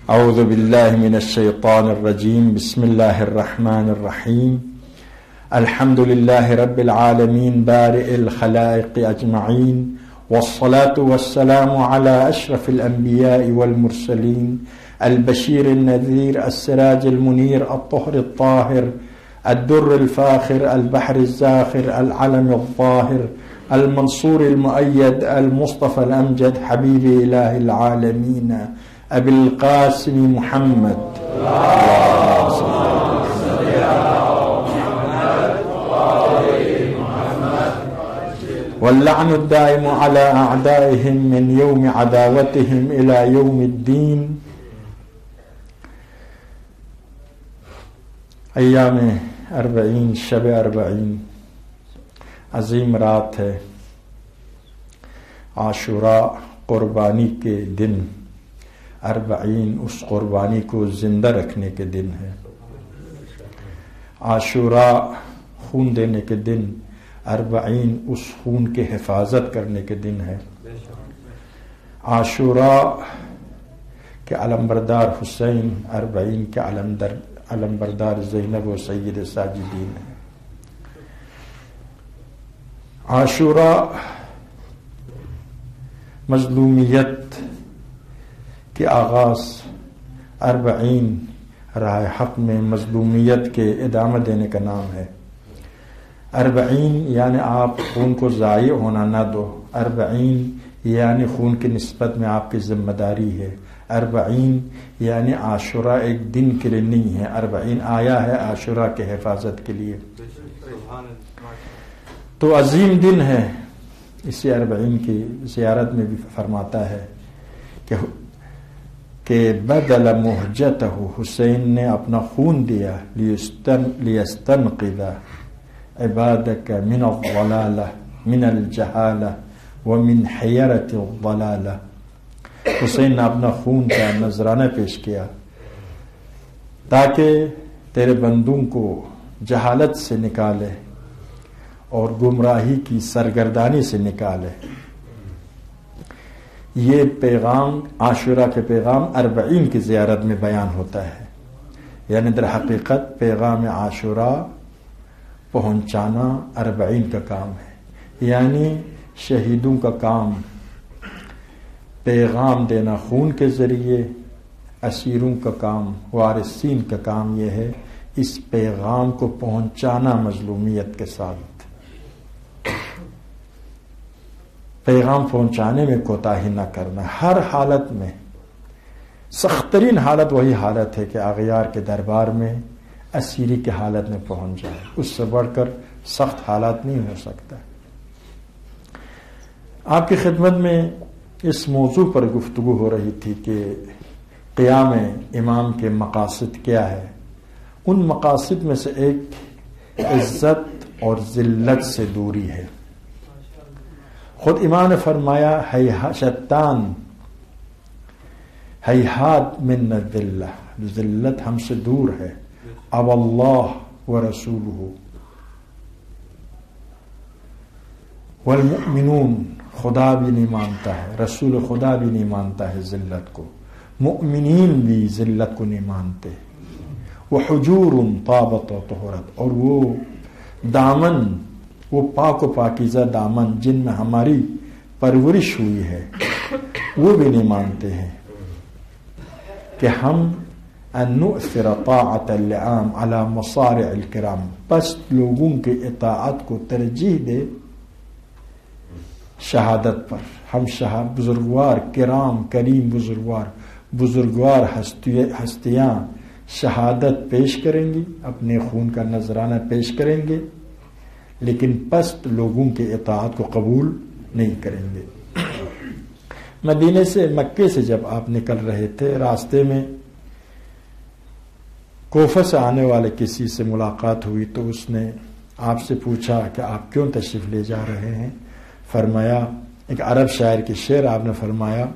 اعوذ باللہ من الشیطان الرجیم بسم اللہ الرحمن الرحیم الحمد للہ رب العالمین بارئ الخلائق اجمعین والصلاة والسلام على اشرف الانبیاء والمرسلین البشیر النذیر السراج المنیر الطہر الطاہر الدر الفاخر البحر الزاخر العلم الظاہر المنصور المؤید المصطفى الامجد حبیب الہ العالمین ابی القاسم محمد واللعن الدائم على اعدائهم من يوم عداوتهم الى يوم الدين. ایام 40 شب 40 عظیم رات ہے. عاشوراء قربانی کے دن. 40 اس قربانی کو زندہ رکھنے کے دن ہے. عاشوراء خون دینے کے دن. 40 اس خون کے حفاظت کرنے کے دن ہے. عاشوراء کے علمبردار حسین، 40 کے علمبردار زینب و سید ساجدین ہے. عاشوراء مظلومیت کے آغاز، 40 راہ حق میں مظلومیت کے ادامہ دینے کا نام ہے. 40 یعنی آپ خون کو ضائع ہونا نہ دو. 40 یعنی خون کی نسبت میں آپ کی ذمہ داری ہے. 40 یعنی عاشوراء ایک دن کے لیے نہیں ہے. 40 آیا ہے عاشوراء کے حفاظت کے لیے. تو عظیم دن ہے. اسی 40 کی زیارت میں بھی فرماتا ہے کہ بدل مہجتہ، حسین نے اپنا خون دیا لیستنقذ عبادک من الضلالہ من الجہالہ ومن حیرت الضلالہ. حسین نے اپنا خون کا نذرانہ پیش کیا تاکہ تیرے بندوں کو جہالت سے نکالے اور گمراہی کی سرگردانی سے نکالے. یہ پیغام عاشوراء کے پیغام 40 کی زیارت میں بیان ہوتا ہے. یعنی در حقیقت پیغام عاشوراء پہنچانا 40 کا کام ہے. یعنی شہیدوں کا کام پیغام دینا خون کے ذریعے، اسیروں کا کام، وارثین کا کام یہ ہے اس پیغام کو پہنچانا مظلومیت کے ساتھ. پیغام پہنچانے میں کوتاہی نہ کرنا. ہر حالت میں سخت ترین حالت وہی حالت ہے کہ اغیار کے دربار میں اسیری کی حالت میں پہنچ جائے. اس سے بڑھ کر سخت حالات نہیں ہو سکتا. آپ کی خدمت میں اس موضوع پر گفتگو ہو رہی تھی کہ قیام امام کے مقاصد کیا ہے. ان مقاصد میں سے ایک عزت اور ذلت سے دوری ہے. خود امام نے فرمایا شتان ہیہات من الذلہ، ذلت ہم سے دور ہے. اب اللہ ورسولہ والمؤمنون، خدا بھی نہیں مانتا ہے، رسول خدا بھی نہیں مانتا ہے ذلت کو، مؤمنین بھی ذلت کو نہیں مانتے. وحجور طابت و طہرت، اور وہ دامن، وہ پاک و پاکیزہ دامن جن میں ہماری پرورش ہوئی ہے، وہ بھی نہیں مانتے ہیں کہ ہم ان نؤثر طاعت اللعام علی مصارع الکرام، پس لوگوں کے اطاعت کو ترجیح دے شہادت پر. ہم بزرگوار کرام کریم بزرگوار ہستیاں شہادت پیش کریں گی، اپنے خون کا نذرانہ پیش کریں گے، لیکن پست لوگوں کے اطاعت کو قبول نہیں کریں گے. مدینے سے مکے سے جب آپ نکل رہے تھے، راستے میں کوفہ سے آنے والے کسی سے ملاقات ہوئی تو اس نے آپ سے پوچھا کہ آپ کیوں تشریف لے جا رہے ہیں. فرمایا، ایک عرب شاعر کی شعر آپ نے فرمایا،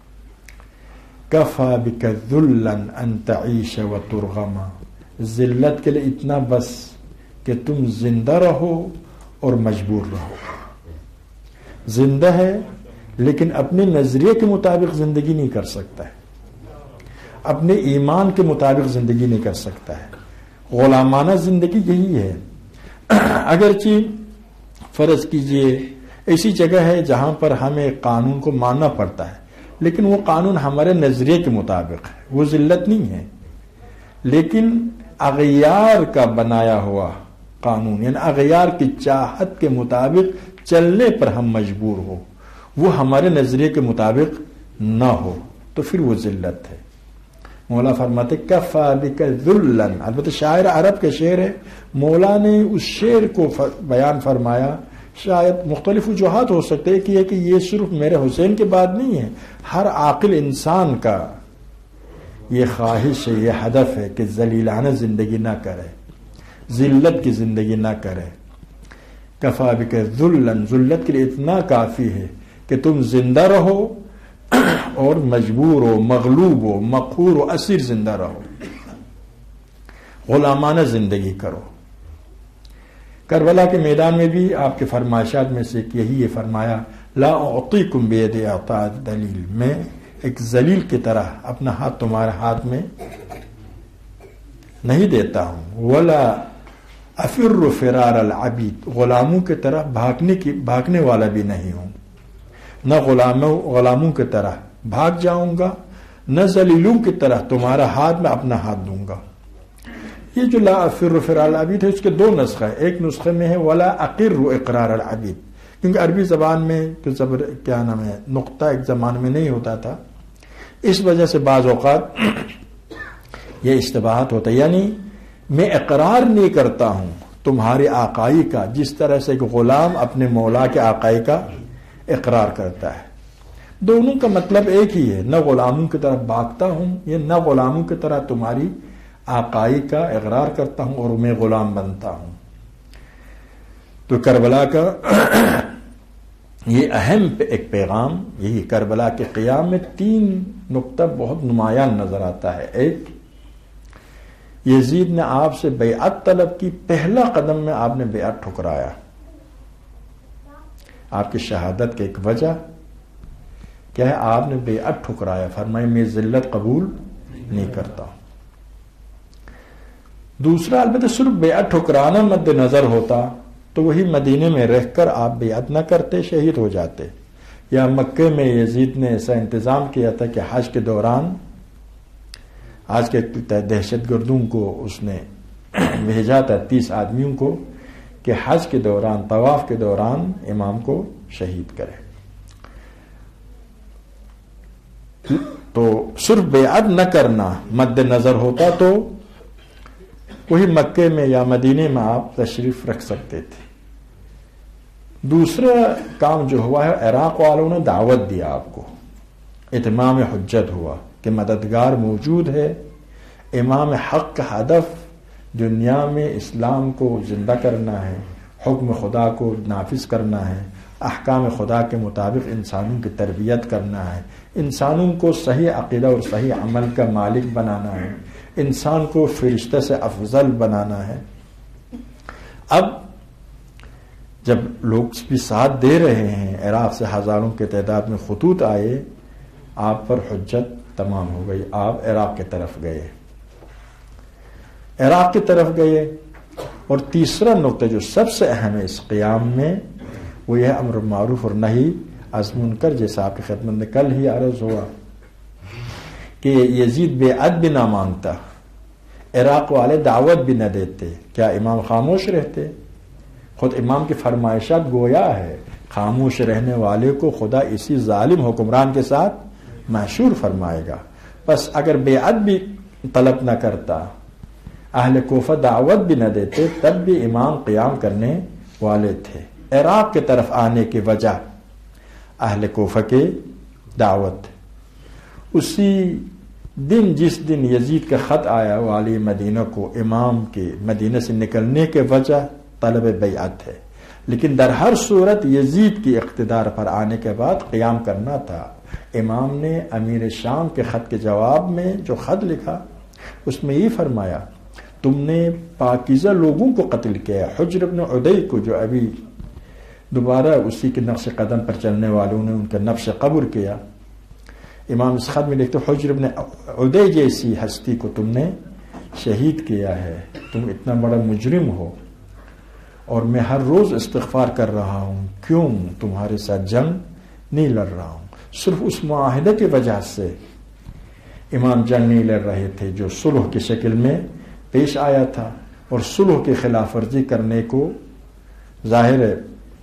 کفا بک ذلا ان تعیش وترغما، ذلت کے لیے اتنا بس کہ تم زندہ رہو اور مجبور رہو. زندہ ہے لیکن اپنے نظریے کے مطابق زندگی نہیں کر سکتا ہے. اپنے ایمان کے مطابق زندگی نہیں کر سکتا ہے. غلامانہ زندگی یہی ہے. اگرچہ فرض کیجئے ایسی جگہ ہے جہاں پر ہمیں قانون کو ماننا پڑتا ہے، لیکن وہ قانون ہمارے نظریے کے مطابق ہے، وہ ذلت نہیں ہے. لیکن اغیار کا بنایا ہوا قانون، یعنی اغیار کی چاہت کے مطابق چلنے پر ہم مجبور ہو، وہ ہمارے نظریے کے مطابق نہ ہو، تو پھر وہ ذلت ہے. مولا فرماتے کفا بک ذلن. البتہ شاعر عرب کے شعر ہے، مولا نے اس شعر کو بیان فرمایا. شاید مختلف وجوہات ہو سکتے ہیں کہ یہ صرف میرے حسین کے بعد نہیں ہے، ہر عاقل انسان کا یہ خواہش ہے، یہ ہدف ہے کہ ذلیلانہ زندگی نہ کرے، ذلت کی زندگی نہ کرے. کفا بک ذلن، ذلت کے لیے اتنا کافی ہے کہ تم زندہ رہو اور مجبور ہو، مغلوب ہو، مقہور ہو، اسیر زندہ رہو، غلامانہ زندگی کرو. کربلا کے میدان میں بھی آپ کے فرمائشات میں سے یہی یہ فرمایا، لا اعطیکم بید اعطاء دلیل، میں ایک ذلیل کی طرح اپنا ہاتھ تمہارے ہاتھ میں نہیں دیتا ہوں. ولا افر فرار العبید، غلاموں کی طرح بھاگنے والا بھی نہیں ہوں، نہ غلاموں کی طرح بھاگ جاؤں گا، نہ ذلیلوں کی طرح تمہارا ہاتھ میں اپنا ہاتھ دوں گا. یہ جو لا افر فرار العبید ہے اس کے دو نسخہ ہے. ایک نسخے میں ہے ولا اقر اقرار العبید، کیونکہ عربی زبان میں کیا نام ہے نقطہ ایک زمان میں نہیں ہوتا تھا، اس وجہ سے بعض اوقات یہ اشتباہات ہوتا ہے. یعنی میں اقرار نہیں کرتا ہوں تمہارے آقائی کا، جس طرح سے ایک غلام اپنے مولا کے آقائی کا اقرار کرتا ہے. دونوں کا مطلب ایک ہی ہے، نہ غلاموں کی طرف بھاگتا ہوں، یہ نہ غلاموں کی طرح تمہاری آقائی کا اقرار کرتا ہوں اور میں غلام بنتا ہوں. تو کربلا کا یہ اہم ایک پیغام یہی، کربلا کے قیام میں 3 نقطہ بہت نمایاں نظر آتا ہے. ایک، یزید نے آپ سے بیعت طلب کی، پہلا قدم میں آپ نے بیعت ٹھکرایا. آپ کی شہادت کی ایک وجہ کیا ہے؟ آپ نے بیعت ٹھکرایا، فرمایا میں ذلت قبول نہیں کرتا ہوں. دوسرا، البتہ صرف بیعت ٹھکرانا مد نظر ہوتا تو وہی مدینے میں رہ کر آپ بیعت نہ کرتے، شہید ہو جاتے. یا مکے میں یزید نے ایسا انتظام کیا تھا کہ حج کے دوران آج کے دہشت گردوں کو اس نے بھیجا تھا 30 آدمیوں کو کہ حج کے دوران، طواف کے دوران امام کو شہید کرے. تو صرف بیعت نہ کرنا مد نظر ہوتا تو وہی مکے میں یا مدینے میں آپ تشریف رکھ سکتے تھے. دوسرا کام جو ہوا ہے، عراق والوں نے دعوت دیا آپ کو، اتمام حجت ہوا کہ مددگار موجود ہے. امام حق کا ہدف دنیا میں اسلام کو زندہ کرنا ہے، حکم خدا کو نافذ کرنا ہے، احکام خدا کے مطابق انسانوں کی تربیت کرنا ہے، انسانوں کو صحیح عقیدہ اور صحیح عمل کا مالک بنانا ہے، انسان کو فرشتہ سے افضل بنانا ہے. اب جب لوگ بھی ساتھ دے رہے ہیں، عراق سے ہزاروں کے تعداد میں خطوط آئے، آپ پر حجت تمام ہو گئی. آپ عراق کی طرف گئے، عراق کی طرف گئے. اور تیسرا نقطہ جو سب سے اہم ہے اس قیام میں، وہ یہ امر معروف اور نہی از منکر، جیسا آپ کی خدمت میں کل ہی عرض ہوا کہ یزید بیعت بھی نہ مانگتا، عراق والے دعوت بھی نہ دیتے، کیا امام خاموش رہتے؟ خود امام کی فرمائشات گویا ہے خاموش رہنے والے کو خدا اسی ظالم حکمران کے ساتھ محشور فرمائے گا. بس اگر بیعت بھی طلب نہ کرتا، اہل کوفہ دعوت بھی نہ دیتے، تب بھی امام قیام کرنے والے تھے. عراق کی طرف آنے کی وجہ اہل کوفہ کے دعوت. اسی دن جس دن یزید کا خط آیا والی مدینہ کو، امام کے مدینہ سے نکلنے کے وجہ طلب بیعت ہے، لیکن در ہر صورت یزید کی اقتدار پر آنے کے بعد قیام کرنا تھا. امام نے امیر شام کے خط کے جواب میں جو خط لکھا اس میں یہ فرمایا، تم نے پاکیزہ لوگوں کو قتل کیا. حجر بن عدی کو جو ابھی دوبارہ اسی کے نقش قدم پر چلنے والوں نے ان کا نفس قبر کیا، امام اس خط میں لکھتے حجر بن عدی جیسی ہستی کو تم نے شہید کیا ہے، تم اتنا بڑا مجرم ہو، اور میں ہر روز استغفار کر رہا ہوں، کیوں تمہارے ساتھ جنگ نہیں لڑ رہا ہوں۔ صرف اس معاہدے کی وجہ سے امام جنگ نہیں لڑ رہے تھے جو صلح کی شکل میں پیش آیا تھا، اور صلح کی خلاف ورزی کرنے کو ظاہر ہے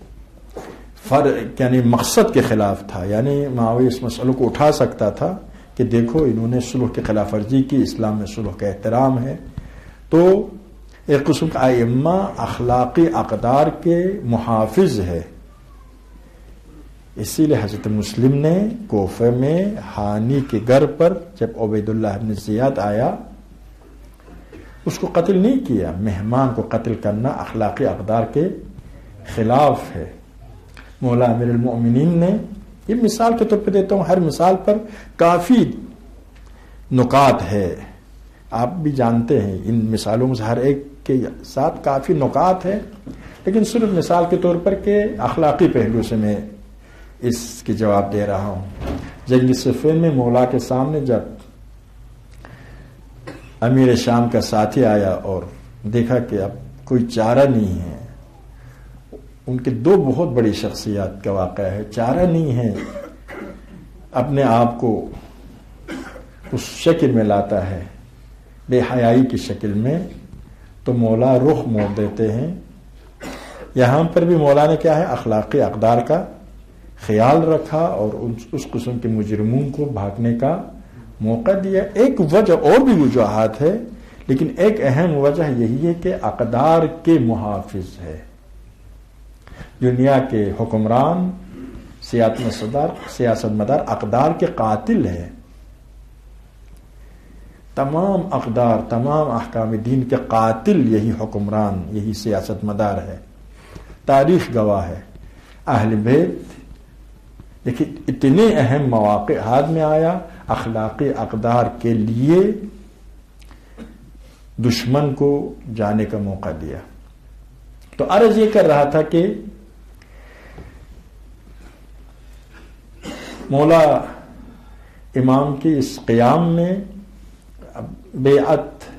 یعنی مقصد کے خلاف تھا، یعنی معاویہ اس مسئلے کو اٹھا سکتا تھا کہ دیکھو انہوں نے صلح کی خلاف ورزی کی، اسلام میں صلح کا احترام ہے۔ تو ایک قسم کا ائمہ اخلاقی اقدار کے محافظ ہے، اسی لیے حضرت مسلم نے کوفہ میں ہانی کے گھر پر جب عبید اللہ بن زیاد آیا اس کو قتل نہیں کیا۔ مہمان کو قتل کرنا اخلاقی اقدار کے خلاف ہے۔ مولا امیر المؤمنین نے، یہ مثال کے طور پہ دیتا ہوں، ہر مثال پر کافی نکات ہے، آپ بھی جانتے ہیں ان مثالوں میں سے ہر ایک کے ساتھ کافی نکات ہے، لیکن صرف مثال کے طور پر کہ اخلاقی پہلو سے میں اس کی جواب دے رہا ہوں۔ جنگ صفین میں مولا کے سامنے جب امیر شام کا ساتھی آیا اور دیکھا کہ اب کوئی چارہ نہیں ہے، ان کے دو بہت بڑی شخصیات کا واقعہ ہے، چارہ نہیں ہے، اپنے آپ کو اس شکل میں لاتا ہے، بے حیائی کی شکل میں، تو مولا رخ موڑ دیتے ہیں۔ یہاں پر بھی مولا نے کیا ہے، اخلاقی اقدار کا خیال رکھا اور اس قسم کے مجرموں کو بھاگنے کا موقع دیا۔ ایک وجہ اور بھی وجوہات ہے، لیکن ایک اہم وجہ یہی ہے کہ اقدار کے محافظ ہے۔ دنیا کے حکمران، سیاست مدار اقدار کے قاتل ہے۔ تمام اقدار، تمام احکام دین کے قاتل یہی حکمران، یہی سیاست مدار ہے۔ تاریخ گواہ ہے۔ اہل بیت لیکن اتنے اہم مواقع ہاتھ میں آیا، اخلاقی اقدار کے لیے دشمن کو جانے کا موقع دیا۔ تو عرض یہ کر رہا تھا کہ مولا امام کی اس قیام میں بیعت،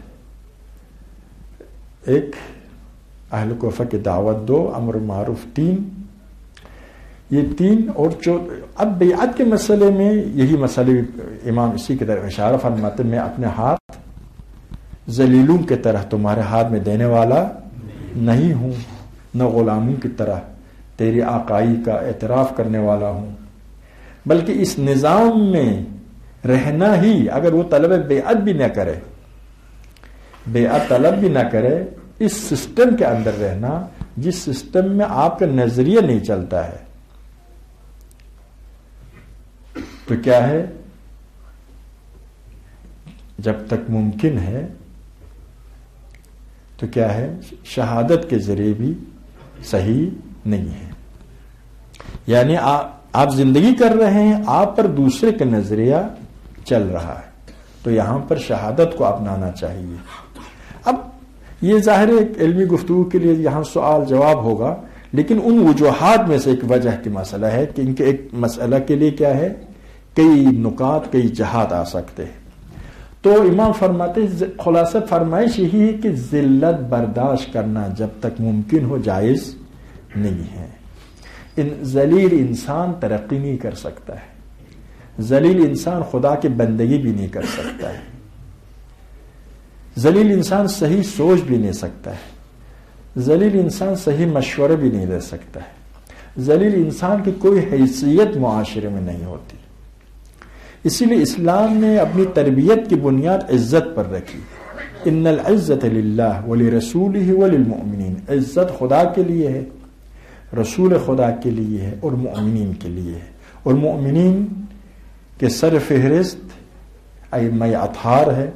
ایک اہل کوفہ کی دعوت دو، امر معروف تین، یہ تین اور اب بیعت کے مسئلے میں یہی مسئلے امام اسی کی طرف اشارہ فرماتے، میں اپنے ہاتھ ذلیلوں کی طرح تمہارے ہاتھ میں دینے والا نہیں ہوں، نہ غلاموں کی طرح تیری آقائی کا اعتراف کرنے والا ہوں، بلکہ اس نظام میں رہنا ہی، اگر وہ طلب بیعت بھی نہ کرے، بیعت طلب بھی نہ کرے، اس سسٹم کے اندر رہنا جس سسٹم میں آپ کا نظریہ نہیں چلتا ہے، تو کیا ہے، جب تک ممکن ہے تو کیا ہے، شہادت کے ذریعے بھی صحیح نہیں ہے۔ یعنی آپ زندگی کر رہے ہیں، آپ پر دوسرے کا نظریہ چل رہا ہے، تو یہاں پر شہادت کو اپنانا چاہیے۔ اب یہ ظاہر ایک علمی گفتگو کے لیے یہاں سوال جواب ہوگا، لیکن ان وجوہات میں سے ایک وجہ کی مسئلہ ہے کہ ان کے ایک مسئلہ کے لیے کیا ہے، کئی نکات، کئی جہات آ سکتے ہیں۔ تو امام فرماتے خلاصہ فرمائش یہی ہے کہ ذلت برداشت کرنا جب تک ممکن ہو جائز نہیں ہے۔ ذلیل انسان ترقی نہیں کر سکتا ہے، ذلیل انسان خدا کی بندگی بھی نہیں کر سکتا ہے، ذلیل انسان صحیح سوچ بھی نہیں سکتا ہے، ذلیل انسان صحیح مشورہ بھی نہیں دے سکتا ہے، ذلیل انسان کی کوئی حیثیت معاشرے میں نہیں ہوتی۔ اسی لیے اسلام نے اپنی تربیت کی بنیاد عزت پر رکھی، ان العزت للہ ولرسولہ وللمؤمنین، عزت خدا کے لیے ہے، رسول خدا کے لیے ہے اور مؤمنین کے لیے ہے، اور مؤمنین کے سر فہرست ائمہ اطہار ہے،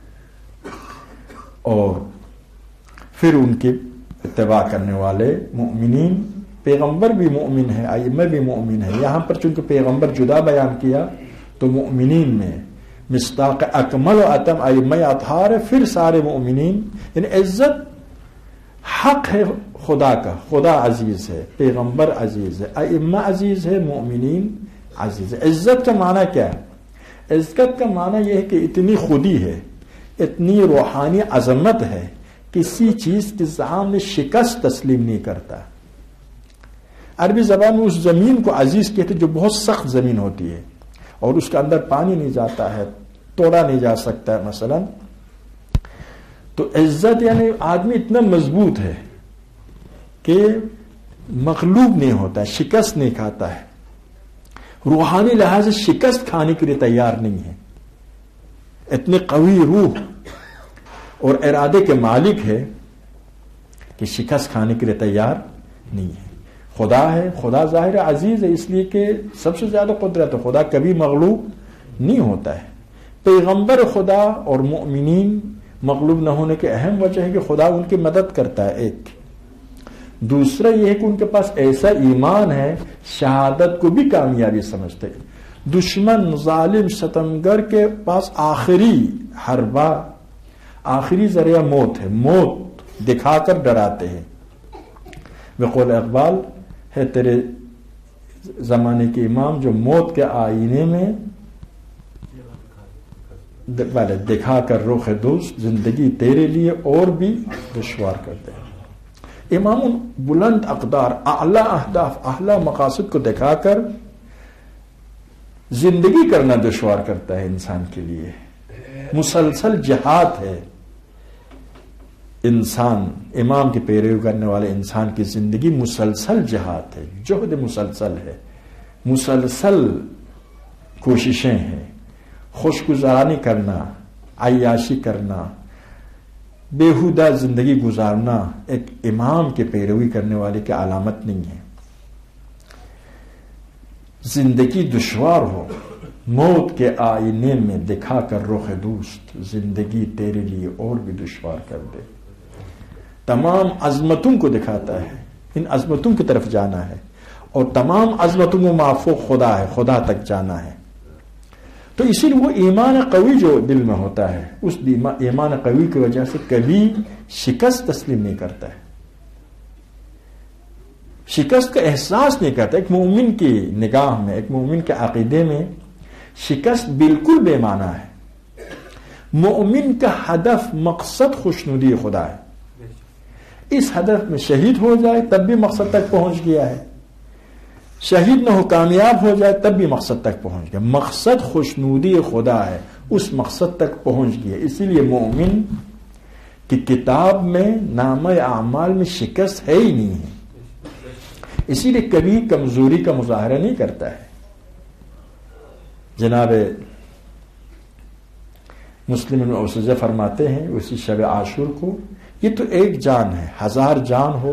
اور پھر ان کی اتباع کرنے والے مؤمنین، پیغمبر بھی مؤمن ہے، ائمہ بھی مؤمن ہے۔ یہاں پر چونکہ پیغمبر جدا بیان کیا تو مؤمنین میں مصداق اکمل و اتم ائمہ اطہار ہے، پھر سارے مؤمنین، یعنی عزت حق ہے خدا کا، خدا عزیز ہے، پیغمبر عزیز ہے، ائمہ عزیز ہے، مؤمنین عزیز ہے۔ عزت کا معنی کیا ہے؟ عزت کا معنی یہ ہے کہ اتنی خودی ہے، اتنی روحانی عظمت ہے، کسی چیز کے سامنے شکست تسلیم نہیں کرتا. عربی زبان میں اس زمین کو عزیز کہتے جو بہت سخت زمین ہوتی ہے اور اس کے اندر پانی نہیں جاتا ہے، توڑا نہیں جا سکتا ہے مثلا. تو عزت یعنی آدمی اتنا مضبوط ہے کہ مغلوب نہیں ہوتا ہے، شکست نہیں کھاتا ہے، روحانی لحاظ سے شکست کھانے کے لیے تیار نہیں ہے، اتنی قوی روح اور ارادے کے مالک ہے کہ شکست کھانے کے لیے تیار نہیں ہے. خدا ہے، خدا ظاہر عزیز ہے اس لیے کہ سب سے زیادہ قدرت ہے، خدا کبھی مغلوب نہیں ہوتا ہے. پیغمبر خدا اور مؤمنین مغلوب نہ ہونے کی اہم وجہ ہے کہ خدا ان کی مدد کرتا ہے. ایک دوسرا یہ ہے کہ ان کے پاس ایسا ایمان ہے، شہادت کو بھی کامیابی سمجھتے. دشمن، ظالم، ستمگر کے پاس آخری حربہ، آخری ذریعہ موت ہے، موت دکھا کر ڈراتے ہیں. بقول اقبال ہے تیرے زمانے کے امام جو موت کے آئینے میں دکھا کر رخ دوست زندگی تیرے لیے اور بھی دشوار کرتے ہیں. امام بلند اقدار، اعلی اہداف، اعلی مقاصد کو دکھا کر زندگی کرنا دشوار کرتا ہے انسان کے لیے. مسلسل جہاد ہے انسان، امام کی پیروی کرنے والے انسان کی زندگی مسلسل جہاد ہے، جہد مسلسل ہے، مسلسل کوششیں ہیں. خوشگزارانی کرنا، عیاشی کرنا، بیہودہ زندگی گزارنا ایک امام کے پیروی کرنے والے کی علامت نہیں ہے. زندگی دشوار ہو، موت کے آئینے میں دکھا کر رخ دوست زندگی تیرے لیے اور بھی دشوار کر دے. تمام عظمتوں کو دکھاتا ہے، ان عظمتوں کی طرف جانا ہے اور تمام عظمتوں میں مافوق خدا ہے، خدا تک جانا ہے. تو اسی لیے وہ ایمان قوی جو دل میں ہوتا ہے، اس ایمان قوی کی وجہ سے کبھی شکست تسلیم نہیں کرتا ہے، شکست کا احساس نہیں کرتا. ایک مومن کی نگاہ میں، ایک مومن کے عقیدے میں شکست بالکل بے معنی ہے. مومن کا ہدف، مقصد خوشنودی خدا ہے. اس ہدف میں شہید ہو جائے تب بھی مقصد تک پہنچ گیا ہے، شہید نہ ہو کامیاب ہو جائے تب بھی مقصد تک پہنچ گیا. مقصد خوشنودی خدا ہے، اس مقصد تک پہنچ گیا. اسی لیے مومن کی کتاب میں نامہ اعمال میں شکست ہے ہی نہیں ہے. اسی لیے کبھی کمزوری کا مظاہرہ نہیں کرتا ہے. جناب مسلم بن اوسجہ فرماتے ہیں اسی شب عاشور کو، یہ تو ایک جان ہے، 1000 جان ہو،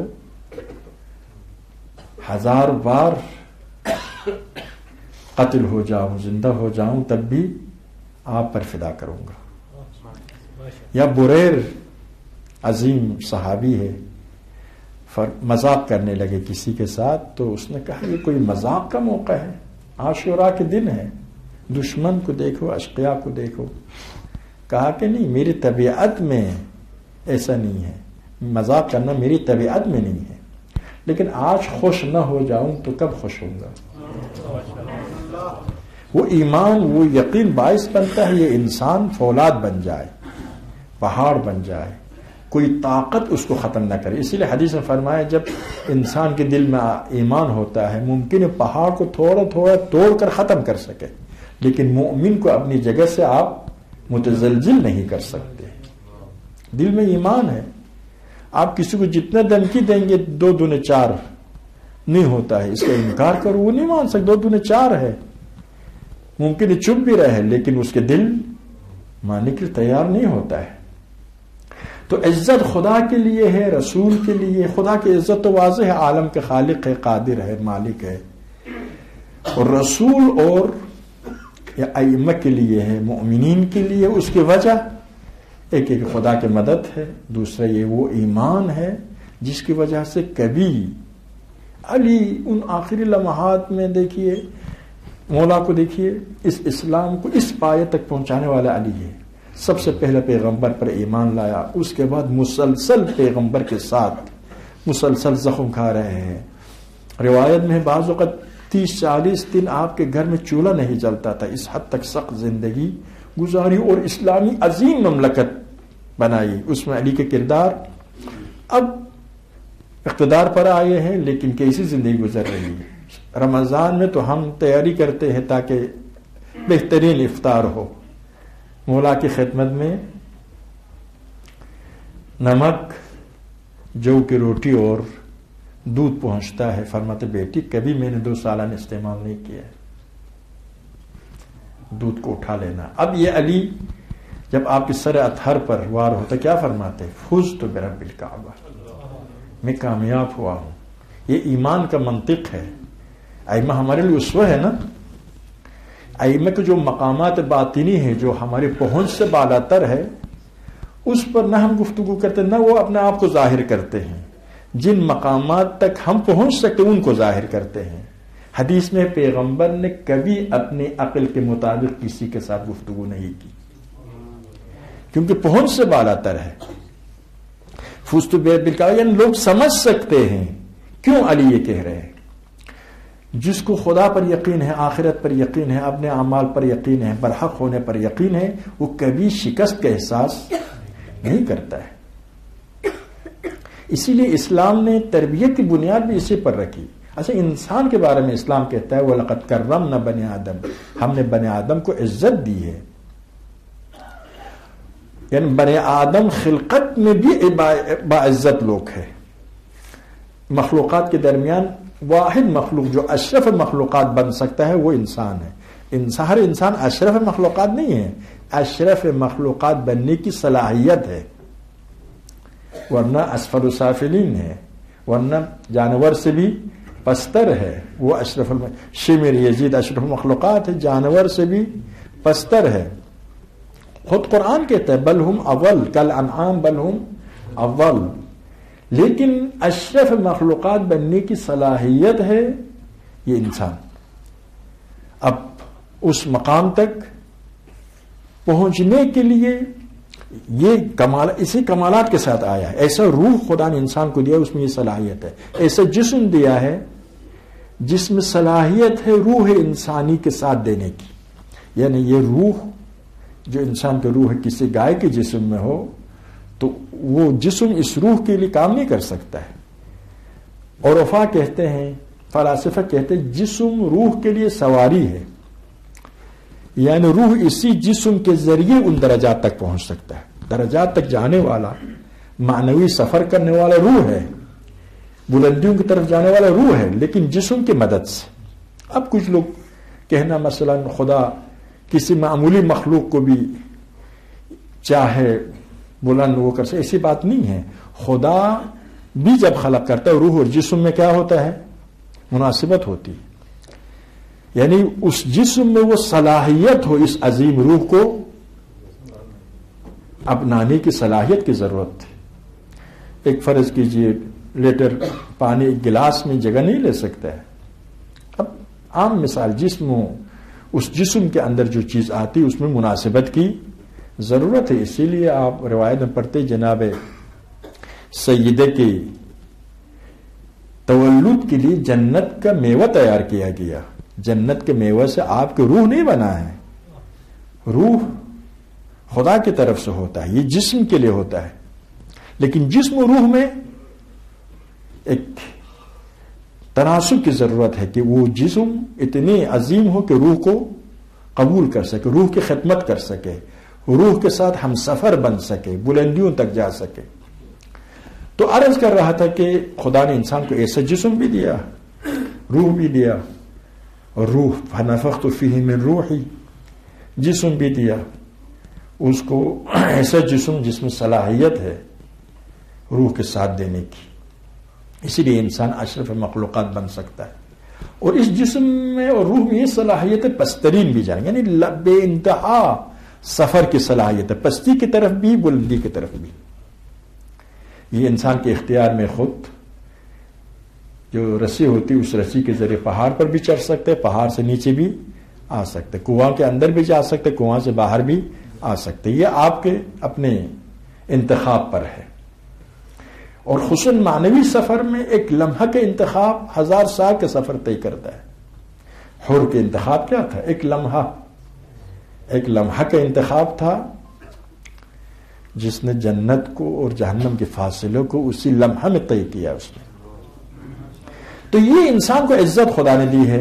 1000 بار قتل ہو جاؤں، زندہ ہو جاؤں، تب بھی آپ پر فدا کروں گا. یا بریر عظیم صحابی ہے، مذاق کرنے لگے کسی کے ساتھ، تو اس نے کہا یہ کوئی مذاق کا موقع ہے، عاشورہ کے دن ہے، دشمن کو دیکھو، اشقیاء کو دیکھو. کہا کہ نہیں، میری طبیعت میں ایسا نہیں ہے، مذاق کرنا میری طبیعت میں نہیں ہے، لیکن آج خوش نہ ہو جاؤں تو کب خوش ہوں گا. وہ ایمان، وہ یقین باعث بنتا ہے یہ انسان فولاد بن جائے، پہاڑ بن جائے، کوئی طاقت اس کو ختم نہ کرے. اسی لیے حدیث میں فرمایا جب انسان کے دل میں ایمان ہوتا ہے ممکن ہے پہاڑ کو تھوڑا تھوڑا توڑ کر ختم کر سکے، لیکن مومن کو اپنی جگہ سے آپ متزلزل نہیں کر سکتے. دل میں ایمان ہے، آپ کسی کو جتنا دھمکی دیں گے 2 دنے 4 نہیں ہوتا ہے، اس کا انکار کرو، وہ نہیں مان سکتے. 2 دنے 4 ہے، ممکن ہے چپ بھی رہے لیکن اس کے دل ماننے کے لیے تیار نہیں ہوتا ہے. تو عزت خدا کے لیے ہے، رسول کے لیے. خدا کی عزت تو واضح ہے، عالم کے خالق ہے، قادر ہے، مالک ہے. اور رسول اور ائمہ کے لیے ہے، مؤمنین کے لیے. اس کی وجہ ایک خدا کی مدد ہے، دوسرا یہ وہ ایمان ہے جس کی وجہ سے کبھی علی ان آخری لمحات میں دیکھیے، مولا کو دیکھیے، اس اسلام کو اس پایہ تک پہنچانے والا علی ہے. سب سے پہلے پیغمبر پر ایمان لایا، اس کے بعد مسلسل پیغمبر کے ساتھ مسلسل زخم کھا رہے ہیں. روایت میں بعض وقت 30-40 دن آپ کے گھر میں چولہا نہیں جلتا تھا، اس حد تک سخت زندگی گزاری اور اسلامی عظیم مملکت بنائی. اس میں علی کے کردار. اب اقتدار پر آئے ہیں لیکن کیسی زندگی گزر رہی ہے. رمضان میں تو ہم تیاری کرتے ہیں تاکہ بہترین افطار ہو. مولا کی خدمت میں نمک، جو کی روٹی اور دودھ پہنچتا ہے. فرماتے بیٹی کبھی میں نے 2 سالانہ استعمال نہیں کیا ہے، دودھ کو اٹھا لینا. اب یہ علی جب آپ کے سر اطہر پر وار ہوتا کیا فرماتے؟ فزت برب الکعبہ، میں کامیاب ہوا ہوں. یہ ایمان کا منطق ہے. ائمہ ہمارے لیے اسوہ ہے نا. ائمہ کے جو مقامات باطنی ہیں جو ہماری پہنچ سے بالاتر ہے، اس پر نہ ہم گفتگو کرتے نہ وہ اپنے آپ کو ظاہر کرتے ہیں. جن مقامات تک ہم پہنچ سکتے ان کو ظاہر کرتے ہیں. حدیث میں پیغمبر نے کبھی اپنی عقل کے مطابق کسی کے ساتھ گفتگو نہیں کی، کیونکہ پہنچ سے بالاتر ہے. فزت بالکعبہ یعنی لوگ سمجھ سکتے ہیں کیوں علی یہ کہہ رہے ہیں. جس کو خدا پر یقین ہے، آخرت پر یقین ہے، اپنے اعمال پر یقین ہے، برحق ہونے پر یقین ہے، وہ کبھی شکست کا احساس نہیں کرتا ہے. اسی لیے اسلام نے تربیت کی بنیاد بھی اسی پر رکھی. اچھا، انسان کے بارے میں اسلام کہتا ہے وَلَقَدْ كَرَّمْنَا بَنِي آدم، ہم نے بنی آدم کو عزت دی ہے. یعنی بنی آدم خلقت میں بھی باعزت لوگ ہے. مخلوقات کے درمیان واحد مخلوق جو اشرف مخلوقات بن سکتا ہے وہ انسان ہے. ہر انسان اشرف مخلوقات نہیں ہے، اشرف مخلوقات بننے کی صلاحیت ہے، ورنہ اسفل سافلین ہے، ورنہ جانور سے بھی پستر ہے. وہ اشرف شمر یزید اشرف مخلوقات ہے، جانور سے بھی پستر ہے. خود قرآن کہتا ہے بل ہم اول کل انعام بل ہم اول. لیکن اشرف مخلوقات بننے کی صلاحیت ہے یہ انسان. اب اس مقام تک پہنچنے کے لیے یہ کمال اسی کمالات کے ساتھ آیا ہے. ایسا روح خدا نے انسان کو دیا، اس میں یہ صلاحیت ہے. ایسا جسم دیا ہے جس میں صلاحیت ہے روح انسانی کے ساتھ دینے کی. یعنی یہ روح جو انسان کا روح ہے کسی گائے کے جسم میں ہو تو وہ جسم اس روح کے لیے کام نہیں کر سکتا ہے. اور عرفا کہتے ہیں، فلاسفہ کہتے ہیں جسم روح کے لیے سواری ہے. یعنی روح اسی جسم کے ذریعے ان درجات تک پہنچ سکتا ہے. درجات تک جانے والا معنوی سفر کرنے والا روح ہے، بلندیوں کی طرف جانے والا روح ہے، لیکن جسم کی مدد سے. اب کچھ لوگ کہنا مثلا خدا کسی معمولی مخلوق کو بھی چاہے بلند وہ کر سکے، ایسی بات نہیں ہے. خدا بھی جب خلق کرتا ہے روح اور جسم میں کیا ہوتا ہے؟ مناسبت ہوتی ہے. یعنی اس جسم میں وہ صلاحیت ہو، اس عظیم روح کو اپنانے کی صلاحیت کی ضرورت ہے. ایک فرض کیجئے لیٹر پانی ایک گلاس میں جگہ نہیں لے سکتا ہے. اب عام مثال جسم اس جسم کے اندر جو چیز آتی اس میں مناسبت کی ضرورت ہے. اسی لیے آپ روایت میں پڑھتے جناب سیدہ کے تولد کے لیے جنت کا میوہ تیار کیا گیا. جنت کے میوہ سے آپ کے روح نہیں بنا ہے، روح خدا کی طرف سے ہوتا ہے، یہ جسم کے لیے ہوتا ہے. لیکن جسم و روح میں ایک تناسب کی ضرورت ہے کہ وہ جسم اتنے عظیم ہو کہ روح کو قبول کر سکے، روح کی خدمت کر سکے، روح کے ساتھ ہم سفر بن سکے، بلندیوں تک جا سکے. تو عرض کر رہا تھا کہ خدا نے انسان کو ایسا جسم بھی دیا، روح بھی دیا، اور روح فنفخت فیہ من روحی، جسم بھی دیا اس کو، ایسا جسم جس میں صلاحیت ہے روح کے ساتھ دینے کی. اسی لیے انسان اشرف مخلوقات بن سکتا ہے. اور اس جسم میں اور روح میں یہ صلاحیت ہے پسترین بھی جائیں، یعنی بے انتہا سفر کی صلاحیت ہے، پستی کی طرف بھی بلندی کی طرف بھی. یہ انسان کے اختیار میں خود جو رسی ہوتی اس رسی کے ذریعے پہاڑ پر بھی چڑھ سکتے، پہاڑ سے نیچے بھی آ سکتے، کنواں کے اندر بھی جا سکتے، کنواں سے باہر بھی آ سکتے. یہ آپ کے اپنے انتخاب پر ہے. اور خصوصاً معنوی سفر میں ایک لمحہ کے انتخاب 1000 سال کے سفر طے کرتا ہے. حور کے انتخاب کیا تھا؟ ایک لمحہ کا انتخاب تھا، جس نے جنت کو اور جہنم کے فاصلوں کو اسی لمحہ میں طے کیا اس نے. تو یہ انسان کو عزت خدا نے دی ہے،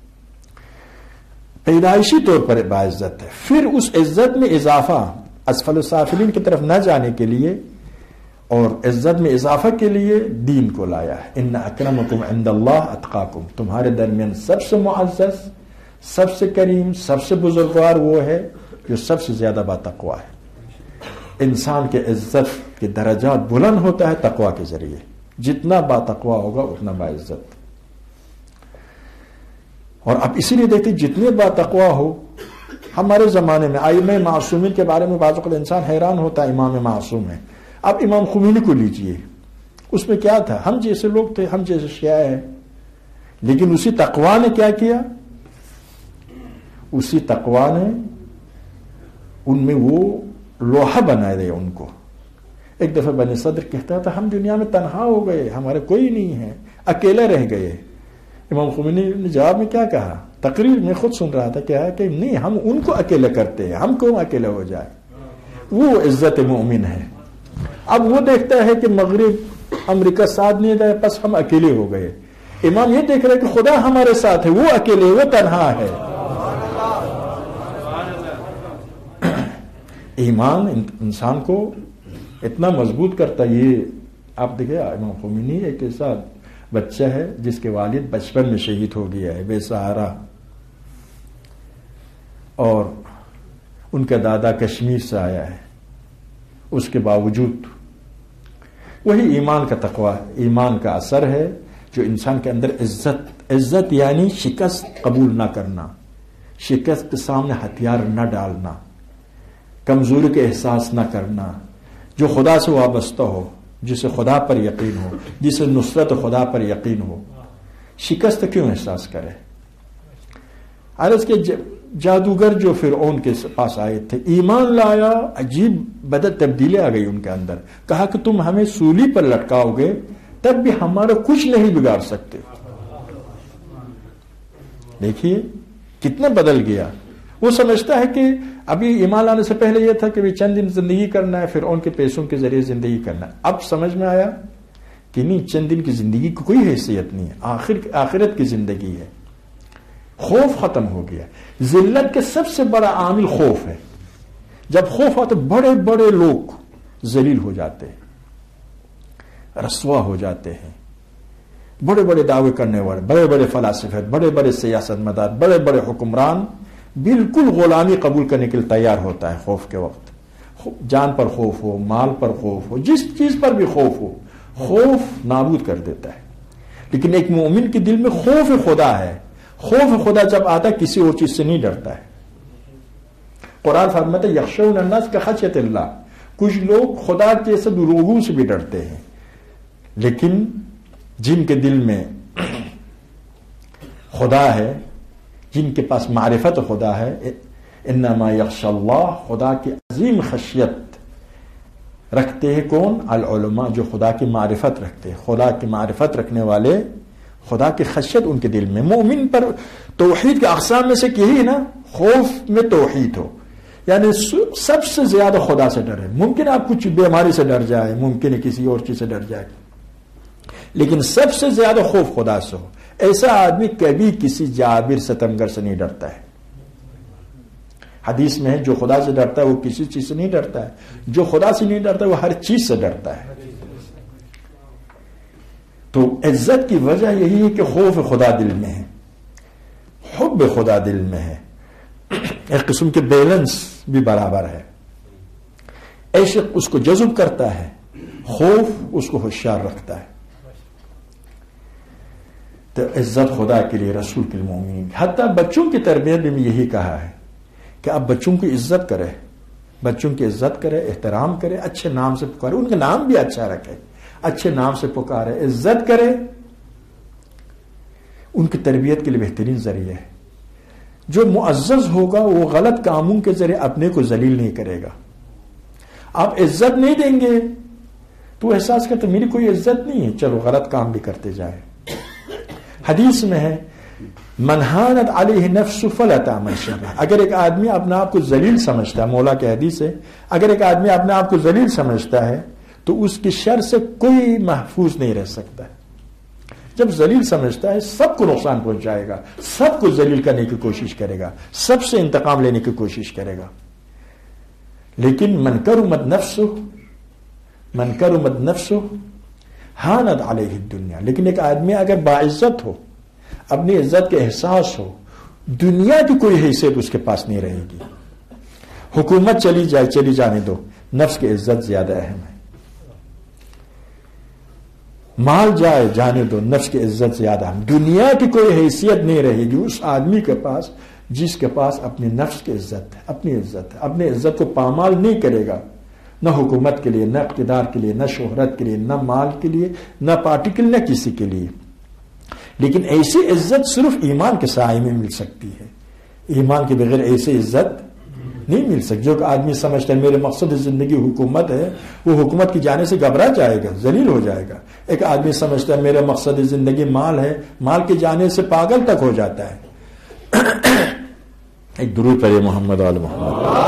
پیدائشی طور پر باعزت ہے. پھر اس عزت میں اضافہ اسفل السافلین کی طرف نہ جانے کے لیے اور عزت میں اضافہ کے لیے دین کو لایا ہے. ان اکرمکم عند اللہ اتقاکم، تمہارے درمیان سب سے معزز، سب سے کریم، سب سے بزرگوار وہ ہے جو سب سے زیادہ باتقوا ہے. انسان کے عزت کے درجات بلند ہوتا ہے تقوا کے ذریعے، جتنا باتقوا ہوگا اتنا باعزت. اور اب اسی لیے دیکھتے جتنے باتقوا ہو ہمارے زمانے میں ائمہ معصومین کے بارے میں بعض اوقات انسان حیران ہوتا ہے، امام معصوم ہے. اب امام خمینی کو لیجئے، اس میں کیا تھا؟ ہم جیسے لوگ تھے، ہم جیسے شیعہ ہیں، لیکن اسی تقوا نے کیا کیا؟ اسی تقوا نے ان میں وہ لوہا بنا دے ان کو. ایک دفعہ بنی صدر کہتا تھا ہم دنیا میں تنہا ہو گئے، ہمارے کوئی نہیں ہے، اکیلے رہ گئے. امام خمینی نے جواب میں کیا کہا؟ تقریر میں خود سن رہا تھا، کیا کہ نہیں، ہم ان کو اکیلے کرتے ہیں، ہم کیوں اکیلے ہو جائے. وہ عزت مومن ہے. اب وہ دیکھتا ہے کہ مغرب امریکہ ساتھ نہیں دے، بس ہم اکیلے ہو گئے. امام یہ دیکھ رہے کہ خدا ہمارے ساتھ ہے، وہ اکیلے، وہ تنہا ہے. ایمان انسان کو اتنا مضبوط کرتا. یہ آپ دیکھیں امام خمینی ایک ایسا بچہ ہے جس کے والد بچپن میں شہید ہو گیا ہے، بے سہارا، اور ان کا دادا کشمیر سے آیا ہے. اس کے باوجود وہی ایمان کا تقوی، ایمان کا اثر ہے جو انسان کے اندر عزت یعنی شکست قبول نہ کرنا، شکست کے سامنے ہتھیار نہ ڈالنا، کمزوری کے احساس نہ کرنا، جو خدا سے وابستہ ہو، جسے خدا پر یقین ہو، جسے نصرت خدا پر یقین ہو، شکست کیوں احساس کرے. عرض کے جادوگر جو فرعون کے پاس آئے تھے، ایمان لایا، عجیب بدل تبدیلی آ گئی ان کے اندر. کہا کہ تم ہمیں سولی پر لٹکاؤ گے تب بھی ہمارا کچھ نہیں بگاڑ سکتے. دیکھیے کتنا بدل گیا. وہ سمجھتا ہے کہ ابھی ایمان لانے سے پہلے یہ تھا کہ بھی چند دن زندگی کرنا ہے، فرعون کے پیسوں کے ذریعے زندگی کرنا ہے. اب سمجھ میں آیا کہ نہیں، چند دن کی زندگی کی کوئی حیثیت نہیں ہے، آخرت کی زندگی ہے. خوف ختم ہو گیا. ذلت کے سب سے بڑا عامل خوف ہے. جب خوف آتا بڑے بڑے لوگ ذلیل ہو جاتے ہیں، رسوا ہو جاتے ہیں. بڑے بڑے دعوے کرنے والے، بڑے بڑے فلاسفے، بڑے بڑے سیاست مدار، بڑے بڑے حکمران بالکل غلامی قبول کرنے کے لیے تیار ہوتا ہے خوف کے وقت. جان پر خوف ہو، مال پر خوف ہو، جس چیز پر بھی خوف ہو، خوف نابود کر دیتا ہے. لیکن ایک مومن کے دل میں خوف خدا ہے. خوف خدا جب آتا ہے کسی اور چیز سے نہیں ڈرتا ہے. قرآن فرماتا ہے یخشون الناس کخشیۃ اللہ. کچھ لوگ خدا جیسے لوگوں سے بھی ڈرتے ہیں، لیکن جن کے دل میں خدا ہے، جن کے پاس معرفت خدا ہے، انما یخشی اللہ، خدا کی عظیم خشیت رکھتے ہیں. کون؟ العلماء، جو خدا کی معرفت رکھتے ہیں. خدا کی معرفت رکھنے والے، خدا کی خشیت ان کے دل میں. مومن پر توحید کے اقسام میں سے یہی ہے نا، خوف میں توحید ہو، یعنی سب سے زیادہ خدا سے ڈرے. ممکن آپ کچھ بیماری سے ڈر جائے، ممکن ہے کسی اور چیز سے ڈر جائے، لیکن سب سے زیادہ خوف خدا سے ہو. ایسا آدمی کبھی کسی جابر ستمگر سے نہیں ڈرتا ہے. حدیث میں ہے جو خدا سے ڈرتا ہے وہ کسی چیز سے نہیں ڈرتا ہے، جو خدا سے نہیں ڈرتا ہے وہ ہر چیز سے ڈرتا ہے. تو عزت کی وجہ یہی ہے کہ خوف خدا دل میں ہے، حب خدا دل میں ہے. ایک قسم کے بیلنس بھی برابر ہے. عشق اس کو جذب کرتا ہے، خوف اس کو ہوشیار رکھتا ہے. تو عزت خدا کے لیے، رسول کے لیے، مومنین. حتیٰ بچوں کی تربیت میں یہی کہا ہے کہ آپ بچوں کی عزت کرے، بچوں کی عزت کرے، احترام کرے، اچھے نام سے پکارے، ان کا نام بھی اچھا رکھے، اچھے نام سے پکارے، عزت کرے. ان کی تربیت کے لیے بہترین ذریعہ ہے. جو معزز ہوگا وہ غلط کاموں کے ذریعے اپنے کو ذلیل نہیں کرے گا. آپ عزت نہیں دیں گے تو احساس کرتے میری کوئی عزت نہیں ہے، چلو غلط کام بھی کرتے جائے. حدیث میں ہے من ہانت علیہ نفس فلا تعمل شرا. اگر ایک آدمی اپنے آپ کو ذلیل سمجھتا ہے، مولا کی حدیث ہے، اگر ایک آدمی اپنے آپ کو ذلیل سمجھتا ہے تو اس کی شر سے کوئی محفوظ نہیں رہ سکتا ہے. جب ذلیل سمجھتا ہے سب کو نقصان پہنچائے گا، سب کو ذلیل کرنے کی کوشش کرے گا، سب سے انتقام لینے کی کوشش کرے گا. لیکن من کرمت نفسه ہانت علیہ الدنیا. لیکن ایک آدمی اگر باعزت ہو، اپنی عزت کے احساس ہو، دنیا کی کوئی حیثیت اس کے پاس نہیں رہے گی. حکومت چلی جائے، چلی جانے دو، نفس کی عزت زیادہ اہم ہے. مال جائے، جانے دو، نفس کی عزت زیادہ اہم. دنیا کی کوئی حیثیت نہیں رہے گی اس آدمی کے پاس جس کے پاس اپنی نفس کی عزت ہے، اپنی عزت ہے. اپنی عزت کو پامال نہیں کرے گا، نہ حکومت کے لیے، نہ اقتدار کے لیے، نہ شہرت کے لیے، نہ مال کے لیے، نہ پارٹی کے لیے، نہ کسی کے لیے. لیکن ایسی عزت صرف ایمان کے سائے میں مل سکتی ہے. ایمان کے بغیر ایسی عزت نہیں مل سکتی. جو کہ آدمی سمجھتا ہے میرے مقصد زندگی حکومت ہے، وہ حکومت کی جانے سے گھبرا جائے گا، ذلیل ہو جائے گا. ایک آدمی سمجھتا ہے میرا مقصد زندگی مال ہے، مال کے جانے سے پاگل تک ہو جاتا ہے. ایک درود پڑھیے محمد آل محمد.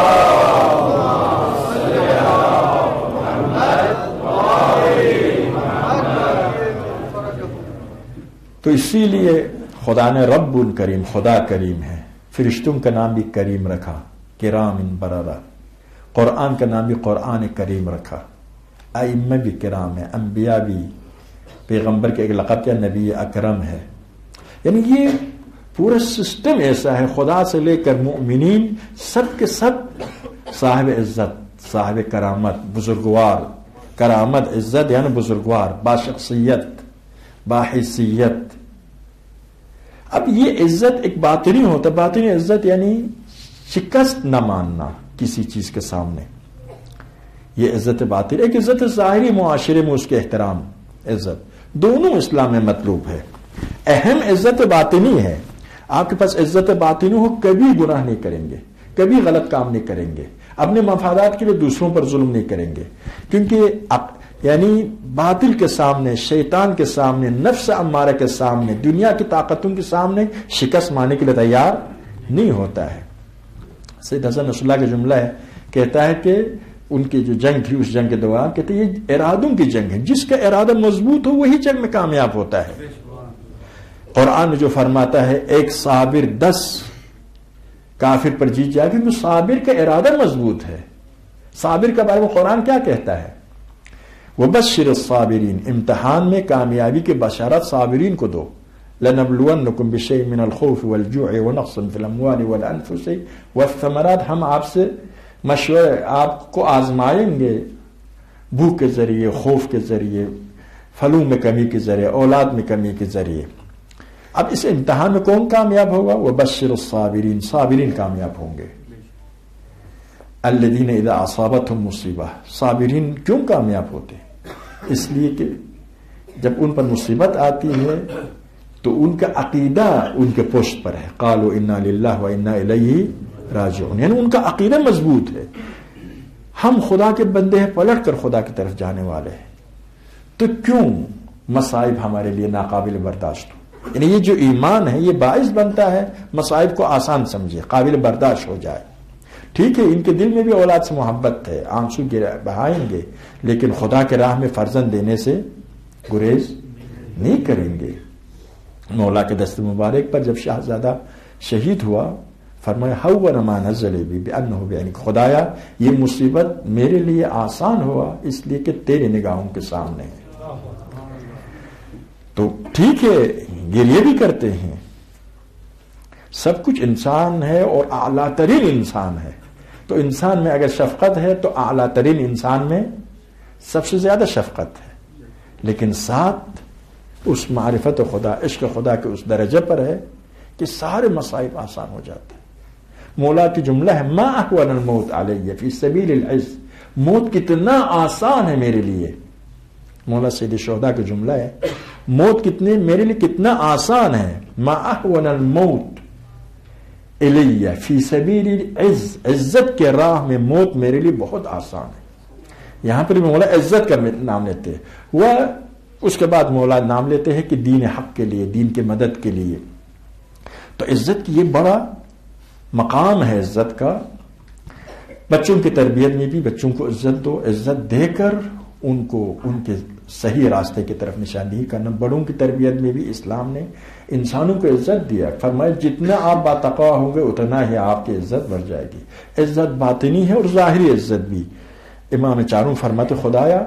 تو اسی لیے خدا نے رب کریم، خدا کریم ہے. فرشتوں کا نام بھی کریم رکھا، کرام بررہ. قرآن کا نام بھی قرآن کریم رکھا. ائمہ بھی کرام ہے، انبیاء بھی. پیغمبر کے ایک لقب کیا، نبی اکرم ہے. یعنی یہ پورا سسٹم ایسا ہے، خدا سے لے کر مؤمنین سب کے سب صاحب عزت، صاحب کرامت، بزرگوار. کرامت عزت یعنی بزرگوار، باشخصیت، باحیثیت. اب یہ عزت ایک باطنی ہوتا ہے. باطنی عزت یعنی شکست نہ ماننا کسی چیز کے سامنے، یہ عزت باطنی. ایک عزت ظاہری، معاشرے میں اس کے احترام، عزت دونوں اسلام میں مطلوب ہے. اہم عزت باطنی ہے. آپ کے پاس عزت باطنی ہو، کبھی گناہ نہیں کریں گے، کبھی غلط کام نہیں کریں گے، اپنے مفادات کے لیے دوسروں پر ظلم نہیں کریں گے. کیونکہ یعنی باطل کے سامنے، شیطان کے سامنے، نفس امارہ کے سامنے، دنیا کی طاقتوں کے سامنے شکست ماننے کے لیے تیار نہیں ہوتا ہے. سید حسن نصر اللہ کا جملہ ہے، کہتا ہے کہ ان کی جو جنگ تھی اس جنگ کے دوران کہتے ہیں یہ ارادوں کی جنگ ہے، جس کا ارادہ مضبوط ہو وہی جنگ میں کامیاب ہوتا ہے. قرآن جو فرماتا ہے ایک صابر 10 کافر پر جیت جائے گا، کیونکہ صابر کا ارادہ مضبوط ہے. صابر کے بارے میں قرآن کیا کہتا ہے؟ وَبَشِّرِ الصَّابِرِينَ. امتحان میں کامیابی کی بشارت صابرین کو دو. لَنَبْلُوَنَّكُمْ بِشَيْءٍ مِّنَ الْخَوْفِ وَالْجُوعِ وَنَقْصٍ فِي الْأَمْوَالِ وَالْأَنفُسِ وَالثَّمَرَاتِ. ہم آپ سے آپ کو آزمائیں گے بھوک کے ذریعے، خوف کے ذریعے، پھلوں میں کمی کے ذریعے، اولاد میں کمی کے ذریعے. اب اس امتحان میں کون کامیاب ہوگا؟ وَبَشِّرِ الصَّابِرِينَ. صابرین کامیاب ہوں گے. الَّذِينَ إِذَا أَصَابَتْهُمْ مُصِيبَةٌ. صابرین کیوں کامیاب ہوتے ہیں؟ اس لیے کہ جب ان پر مصیبت آتی ہے تو ان کا عقیدہ ان کے پشت پر ہے. قالوا انا للہ وانا الیہ راجعون. یعنی ان کا عقیدہ مضبوط ہے. ہم خدا کے بندے ہیں، پلٹ کر خدا کی طرف جانے والے ہیں. تو کیوں مصائب ہمارے لیے ناقابل برداشت ہو؟ یعنی یہ جو ایمان ہے یہ باعث بنتا ہے مصائب کو آسان سمجھے، قابل برداشت ہو جائے. ٹھیک ہے ان کے دل میں بھی اولاد سے محبت ہے، آنسو بہائیں گے، لیکن خدا کے راہ میں فرزند دینے سے گریز نہیں کریں گے. مولا کے دست مبارک پر جب شہزادہ شہید ہوا فرمایا ہون ما نزل بی بانہ، یعنی خدایا یہ مصیبت میرے لیے آسان ہوا اس لیے کہ تیرے نگاہوں کے سامنے ہے. تو ٹھیک ہے گریہ بھی کرتے ہیں، سب کچھ انسان ہے اور اعلیٰ ترین انسان ہے. تو انسان میں اگر شفقت ہے تو اعلیٰ ترین انسان میں سب سے زیادہ شفقت ہے، لیکن ساتھ اس معرفت خدا، عشق خدا کے اس درجے پر ہے کہ سارے مصائب آسان ہو جاتے ہیں. مولا کی جملہ ہے ما احون الموت علیہ فی سبیل العز. موت کتنا آسان ہے میرے لیے. مولا سید شہداء کا جملہ ہے موت کتنے میرے لیے کتنا آسان ہے. ما احون الموت الیہ فی سبیل العز. عزت کے راہ میں موت میرے لیے بہت آسان ہے. یہاں پر مولا عزت کا نام لیتے ہیں، وہ اس کے بعد مولا نام لیتے ہیں کہ دین حق کے لیے، دین کے مدد کے لیے. تو عزت کی یہ بڑا مقام ہے عزت کا. بچوں کی تربیت میں بھی بچوں کو عزت دو, عزت دے کر ان کو ان کے صحیح راستے کی طرف نشاندہی کرنا. بڑوں کی تربیت میں بھی اسلام نے انسانوں کو عزت دیا, فرمایا جتنا آپ باتقوا ہوں گے اتنا ہی آپ کی عزت بڑھ جائے گی. عزت باطنی ہے اور ظاہری عزت بھی. امام چاروں فرماتے خدایا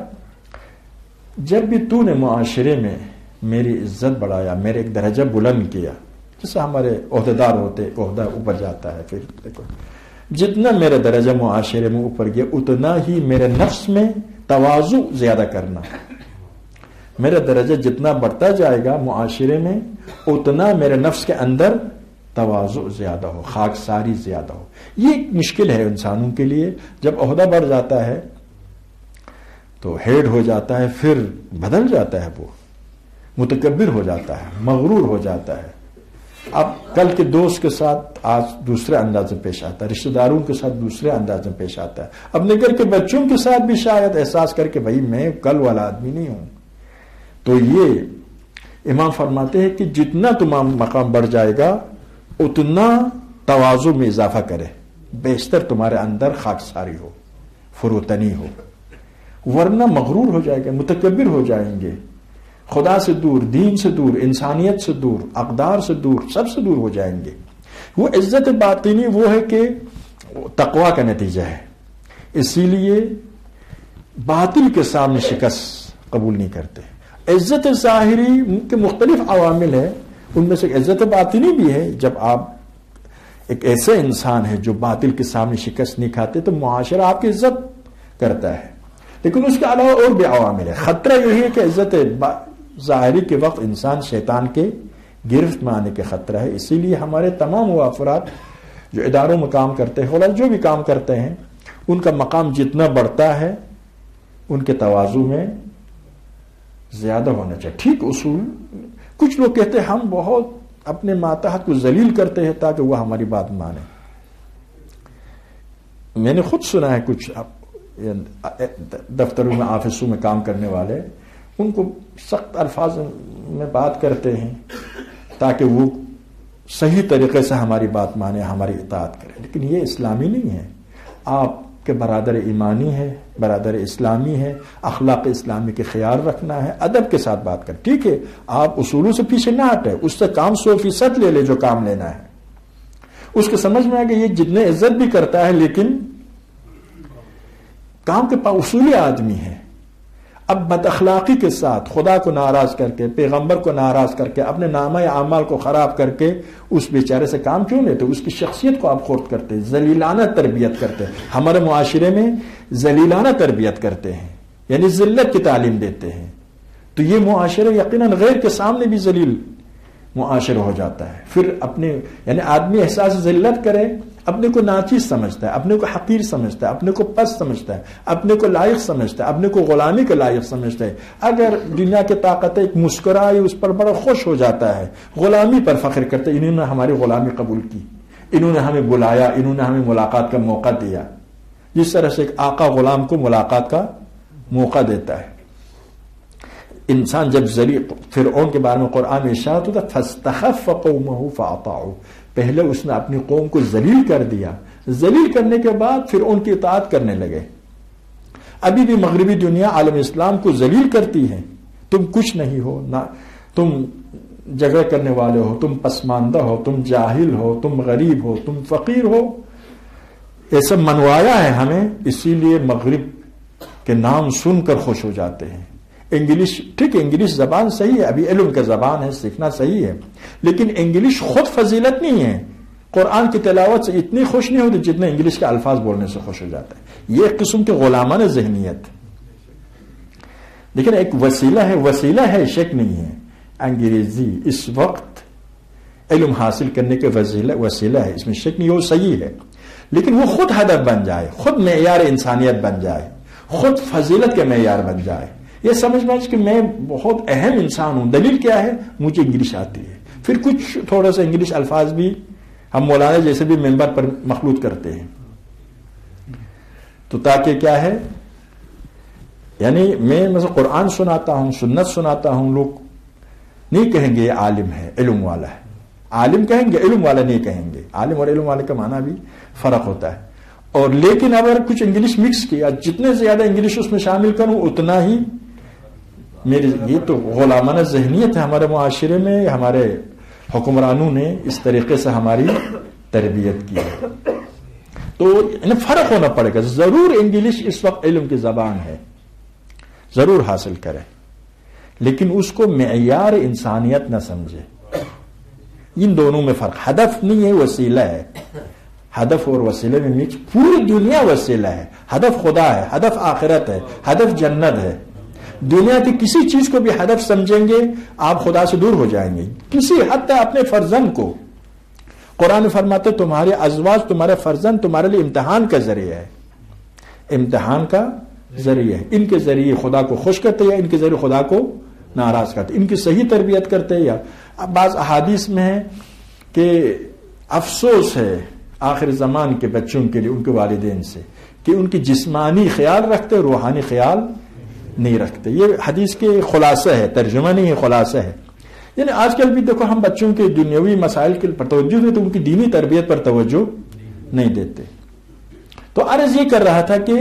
جب بھی تو نے معاشرے میں میری عزت بڑھایا, میرے ایک درجہ بلند کیا, جیسے ہمارے عہدیدار ہوتے عہدہ اوپر جاتا ہے, پھر دیکھو جتنا میرا درجہ معاشرے میں اوپر گیا اتنا ہی میرے نفس میں تواضع زیادہ کرنا. میرا درجہ جتنا بڑھتا جائے گا معاشرے میں اتنا میرے نفس کے اندر تواضع زیادہ ہو, خاکساری زیادہ ہو. یہ ایک مشکل ہے انسانوں کے لیے. جب عہدہ بڑھ جاتا ہے تو ہیڈ ہو جاتا ہے, پھر بدل جاتا ہے, وہ متکبر ہو جاتا ہے, مغرور ہو جاتا ہے. اب کل کے دوست کے ساتھ آج دوسرے انداز میں پیش آتا ہے, رشتہ داروں کے ساتھ دوسرے انداز میں پیش آتا ہے, اپنے گھر کے بچوں کے ساتھ بھی شاید احساس کر کے بھائی میں کل والا آدمی نہیں ہوں. تو یہ امام فرماتے ہیں کہ جتنا تمام مقام بڑھ جائے گا اتنا تواضع میں اضافہ کرے, بیشتر تمہارے اندر خاکساری ہو, فروتنی ہو, ورنہ مغرور ہو جائے گا, متکبر ہو جائیں گے, خدا سے دور, دین سے دور, انسانیت سے دور, اقدار سے دور, سب سے دور ہو جائیں گے. وہ عزت باطنی وہ ہے کہ تقوی کا نتیجہ ہے, اسی لیے باطل کے سامنے شکست قبول نہیں کرتے. عزت ظاہری کے مختلف عوامل ہیں, ان میں سے عزت باطنی بھی ہے. جب آپ ایک ایسے انسان ہے جو باطل کے سامنے شکست نہیں کھاتے تو معاشرہ آپ کی عزت کرتا ہے. لیکن اس کے علاوہ اور بھی عوامل ہے. خطرہ یہی ہے کہ عزت ظاہری کے وقت انسان شیطان کے گرفت میں آنے کے خطرہ ہے. اسی لیے ہمارے تمام وہ افراد جو اداروں میں کام کرتے ہیں, جو بھی کام کرتے ہیں, ان کا مقام جتنا بڑھتا ہے ان کے تواضع میں زیادہ ہونا چاہیے. ٹھیک اصول. کچھ لوگ کہتے ہیں ہم بہت اپنے ماتحت کو ذلیل کرتے ہیں تاکہ وہ ہماری بات مانے. میں نے خود سنا ہے کچھ دفتروں میں, آفسوں میں کام کرنے والے ان کو سخت الفاظ میں بات کرتے ہیں تاکہ وہ صحیح طریقے سے ہماری بات مانے, ہماری اطاعت کرے. لیکن یہ اسلامی نہیں ہے. آپ کے برادر ایمانی ہے, برادر اسلامی ہے, اخلاق اسلامی کے خیال رکھنا ہے, ادب کے ساتھ بات کر. ٹھیک ہے آپ اصولوں سے پیچھے نہ ہٹے, اس سے کام 100% لے لے جو کام لینا ہے. اس کو سمجھ میں آ کہ یہ جتنے عزت بھی کرتا ہے لیکن کام کے پاس اصولی آدمی ہے. اب بد اخلاقی کے ساتھ خدا کو ناراض کر کے, پیغمبر کو ناراض کر کے, اپنے نامہ اعمال کو خراب کر کے اس بیچارے سے کام کیوں لیتے؟ اس کی شخصیت کو آپ خورد کرتے, ذلیلانہ تربیت کرتے. ہمارے معاشرے میں ذلیلانہ تربیت کرتے ہیں, یعنی ذلت کی تعلیم دیتے ہیں. تو یہ معاشرہ یقیناً غیر کے سامنے بھی ذلیل معاشرہ ہو جاتا ہے. پھر اپنے یعنی آدمی احساس ذلت کرے, اپنے کو ناچیز سمجھتا ہے, اپنے کو حقیر سمجھتا ہے, اپنے کو پست سمجھتا ہے, اپنے کو لائق سمجھتا ہے, اپنے کو غلامی کے لائق سمجھتا ہے. اگر دنیا کی طاقت ایک مسکرائی اس پر بڑا خوش ہو جاتا ہے, غلامی پر فخر کرتا ہے, انہوں نے ہماری غلامی قبول کی, انہوں نے ہمیں بلایا, انہوں نے ہمیں ملاقات کا موقع دیا. جس طرح سے ایک آقا غلام کو ملاقات کا موقع دیتا ہے. انسان جب فرعون کے بارے میں قرآن میں ارشاد ہوتا فاستخف قومه فاطاعوا, پہلے اس نے اپنی قوم کو ذلیل کر دیا, ذلیل کرنے کے بعد پھر ان کی اطاعت کرنے لگے. ابھی بھی مغربی دنیا عالم اسلام کو ذلیل کرتی ہے. تم کچھ نہیں ہو, نہ تم جھگڑے کرنے والے ہو, تم پسماندہ ہو, تم جاہل ہو, تم غریب ہو, تم فقیر ہو. یہ سب منوایا ہے ہمیں, اسی لیے مغرب کے نام سن کر خوش ہو جاتے ہیں. انگلش ٹھیک ہے, انگلش زبان صحیح ہے, ابھی علم کا زبان ہے, سیکھنا صحیح ہے, لیکن انگلش خود فضیلت نہیں ہے. قرآن کی تلاوت سے اتنی خوش نہیں ہوتی جتنے انگلش کے الفاظ بولنے سے خوش ہو جاتا ہے. یہ ایک قسم کی غلامانہ ذہنیت. لیکن ایک وسیلہ ہے, شک نہیں ہے. انگریزی اس وقت علم حاصل کرنے کے وسیلہ ہے, اس میں شک نہیں, وہ صحیح ہے. لیکن وہ خود ہدف بن جائے, خود معیار انسانیت بن جائے, خود فضیلت کے معیار بن جائے. یہ سمجھ کہ میں بہت اہم انسان ہوں. دلیل کیا ہے؟ مجھے انگلش آتی ہے. پھر کچھ تھوڑا سا انگلش الفاظ بھی ہم مولانا جیسے بھی ممبر پر مخلوط کرتے ہیں, تو تاکہ کیا ہے, یعنی میں مثلا قرآن سناتا ہوں, سنت سناتا ہوں, لوگ نہیں کہیں گے یہ عالم ہے, علم والا ہے. عالم کہیں گے، علم والا نہیں کہیں گے. عالم اور علم والے کا معنی بھی فرق ہوتا ہے. اور لیکن اگر کچھ انگلش مکس کیا، جتنے زیادہ انگلش اس میں شامل کروں اتنا ہی میری، یہ تو غلامانہ ذہنیت ہے ہمارے معاشرے میں. ہمارے حکمرانوں نے اس طریقے سے ہماری تربیت کی ہے. تو فرق ہونا پڑے گا. ضرور انگلش اس وقت علم کی زبان ہے، ضرور حاصل کرے، لیکن اس کو معیار انسانیت نہ سمجھے. ان دونوں میں فرق. ہدف نہیں ہے، وسیلہ ہے. ہدف اور وسیلے میں مکس. پوری دنیا وسیلہ ہے. ہدف خدا ہے، ہدف آخرت ہے، ہدف جنت ہے. دنیا کی کسی چیز کو بھی ہدف سمجھیں گے آپ خدا سے دور ہو جائیں گے. کسی حد اپنے فرزند کو، قرآن فرماتے تمہارے ازواج، تمہارے فرزند تمہارے لیے امتحان کا ذریعہ ہے. امتحان کا ذریعہ ہے. ان کے ذریعے خدا کو خوش کرتے یا ان کے ذریعے خدا کو ناراض کرتے، ان کی صحیح تربیت کرتے. یا بعض احادیث میں ہے کہ افسوس ہے آخر زمان کے بچوں کے لیے ان کے والدین سے کہ ان کی جسمانی خیال رکھتے، روحانی خیال نہیں رکھتے. یہ حدیث کے خلاصہ ہے، ترجمہ نہیں ہے، خلاصہ ہے. یعنی آج کل بھی دیکھو ہم بچوں کے دنیاوی مسائل پر توجہ دیتے، ان کی دینی تربیت پر توجہ نہیں دیتے. تو عرض یہ کر رہا تھا کہ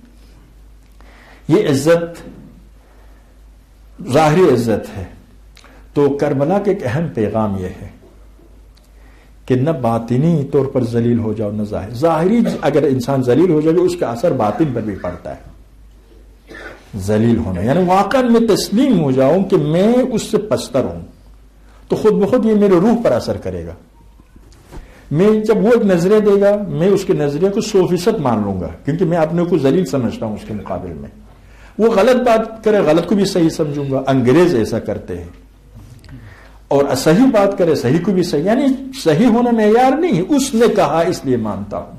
یہ عزت ظاہری عزت ہے. تو کربلا کا ایک اہم پیغام یہ ہے کہ نہ باطنی طور پر ذلیل ہو جاؤ نہ ظاہری. اگر انسان ذلیل ہو جائے اس کا اثر باطن پر بھی پڑتا ہے. ذلیل ہونا یعنی واقعا میں تسلیم ہو جاؤں کہ میں اس سے پستر ہوں، تو خود بخود یہ میرے روح پر اثر کرے گا. میں جب وہ ایک نظریہ دے گا میں اس کے نظریے کو 100% مان لوں گا، کیونکہ میں اپنے کو ذلیل سمجھتا ہوں اس کے مقابل میں. وہ غلط بات کرے غلط کو بھی صحیح سمجھوں گا. انگریز ایسا کرتے ہیں. اور صحیح بات کرے صحیح کو بھی صحیح. یعنی صحیح ہونا معیار نہیں ہے، اس نے کہا اس لیے مانتا ہوں.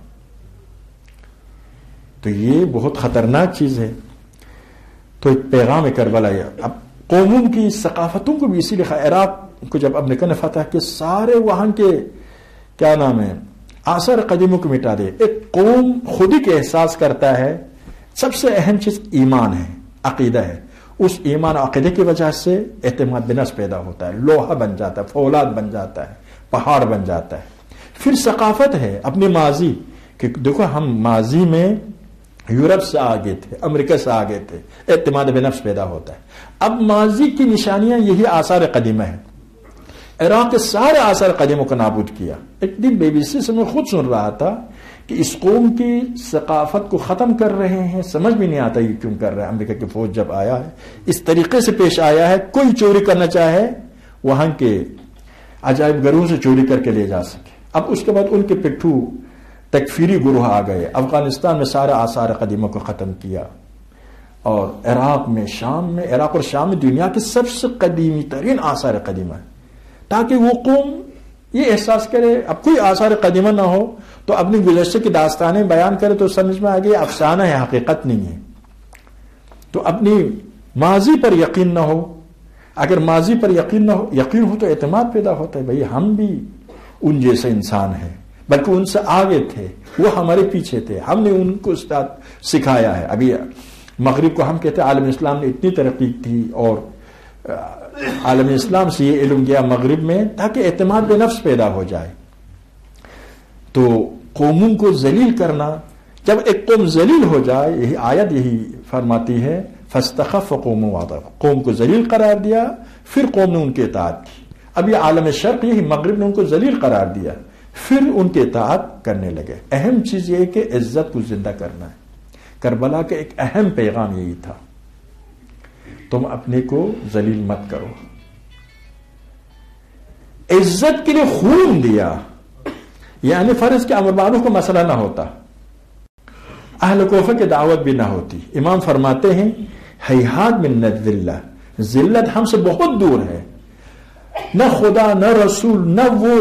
تو یہ بہت خطرناک چیز ہے. تو ایک پیغام کربلا ہے. اب قوموں کی ثقافتوں کو بھی اسی لیے عراق کو جب امریکہ نے فتح کہ سارے وہاں کے کیا نام ہے آثار قدیموں کو مٹا دے. ایک قوم خود ہی کے احساس کرتا ہے سب سے اہم چیز ایمان ہے، عقیدہ ہے. اس ایمان عقیدے کی وجہ سے اعتماد بنفس پیدا ہوتا ہے، لوہا بن جاتا ہے، فولاد بن جاتا ہے، پہاڑ بن جاتا ہے. پھر ثقافت ہے اپنی ماضی کہ دیکھو ہم ماضی میں یورپ سے آگے تھے، امریکہ سے آگے تھے، اعتماد بنفس پیدا ہوتا ہے. اب ماضی کی نشانیاں یہی آثار قدیمہ ہیں. عراق کے سارے آثار قدیموں کو نابود کیا. ایک دن BBC سے میں خود سن رہا تھا کہ اس قوم کی ثقافت کو ختم کر رہے ہیں. سمجھ بھی نہیں آتا یہ کیوں کر رہے ہیں. امریکہ کی فوج جب آیا ہے اس طریقے سے پیش آیا ہے، کوئی چوری کرنا چاہے وہاں کے عجائب گھروں سے چوری کر کے لے جا سکے. اب اس کے بعد ان کے پٹھو تکفیری گروہ آ گئے. افغانستان میں سارے آثار قدیموں کو ختم کیا، اور عراق میں، شام میں، عراق اور شام میں دنیا کے سب سے قدیمی ترین آثار قدیمہ ہے، تاکہ وہ قوم یہ احساس کرے اب کوئی آثار قدیمہ نہ ہو تو اپنی گزشتہ کی داستانیں بیان کرے تو سمجھ میں آ گئی افسانہ ہے، حقیقت نہیں ہے. تو اپنی ماضی پر یقین نہ ہو. اگر ماضی پر یقین نہ ہو، یقین ہو تو اعتماد پیدا ہوتا ہے. بھئی ہم بھی ان جیسے انسان ہیں، بلکہ ان سے آگے تھے، وہ ہمارے پیچھے تھے، ہم نے ان کو استاد سکھایا ہے. ابھی مغرب کو ہم کہتے ہیں عالم اسلام نے اتنی ترقی کی اور عالم اسلام سے یہ علم گیا مغرب میں تاکہ اعتماد بے نفس پیدا ہو جائے. تو قوموں کو ذلیل کرنا، جب ایک قوم ذلیل ہو جائے، یہی آیت یہی فرماتی ہے فاستخف قوم وعظف، قوم کو ذلیل قرار دیا پھر قوم نے ان کی اطاعت کی. اب یہ عالم شرق یہی مغرب نے ان کو ذلیل قرار دیا پھر ان کی اطاعت کرنے لگے. اہم چیز یہ ہے کہ عزت کو زندہ کرنا ہے. کربلا کا ایک اہم پیغام یہی تھا، تم اپنے کو ذلیل مت کرو. عزت کے لیے خون دیا، یعنی فرض کے امربانوں کو مسئلہ نہ ہوتا، اہل کوفہ کی دعوت بھی نہ ہوتی. امام فرماتے ہیں ہیہات من الذلہ، ذلت ہم سے بہت دور ہے. نہ خدا نہ رسول نہ وہ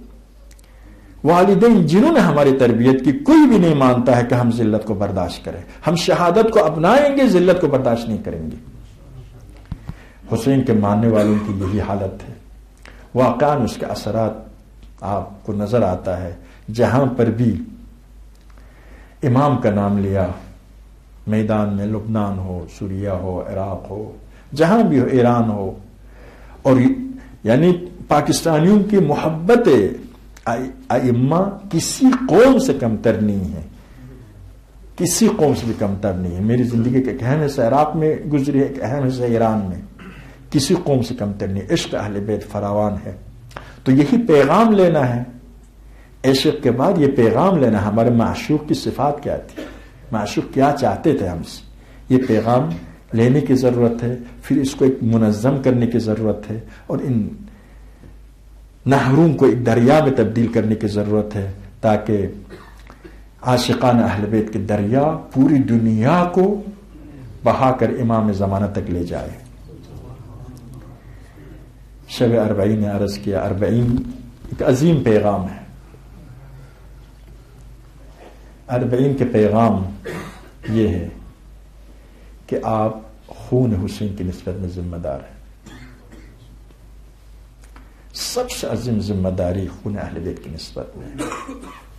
والدین جنہوں نے ہماری تربیت کی، کوئی بھی نہیں مانتا ہے کہ ہم ذلت کو برداشت کریں. ہم شہادت کو اپنائیں گے، ذلت کو برداشت نہیں کریں گے. حسین کے ماننے والوں کی یہی حالت ہے. واقعا اس کے اثرات آپ کو نظر آتا ہے. جہاں پر بھی امام کا نام لیا، میدان میں لبنان ہو، سوریہ ہو، عراق ہو، جہاں بھی ہو، ایران ہو، اور یعنی پاکستانیوں کی محبت ائمہ کسی قوم سے کمتر نہیں ہے، کسی قوم سے بھی کمتر نہیں ہے. میری زندگی کا ایک اہم حصہ عراق میں گزری ہے، ایک اہم حصہ ایران میں، کسی قوم سے کمتر نہیں. عشق اہل بیت فراوان ہے. تو یہی پیغام لینا ہے. عشق کے بعد یہ پیغام لینا. ہمارے معشوق کی صفات کیا تھی، معشوق کیا چاہتے تھے ہم سے، یہ پیغام لینے کی ضرورت ہے. پھر اس کو ایک منظم کرنے کی ضرورت ہے، اور ان نہروں کو ایک دریا میں تبدیل کرنے کی ضرورت ہے، تاکہ عاشقان اہل بیت کے دریا پوری دنیا کو بہا کر امام زمانہ تک لے جائے. شب 40 نے عرض کیا، 40 ایک عظیم پیغام ہے. 40 کے پیغام یہ ہے کہ آپ خون حسین کی نسبت میں ذمہ دار ہیں. سب سے عظیم ذمہ داری خون اہل بیت کی نسبت میں ہے.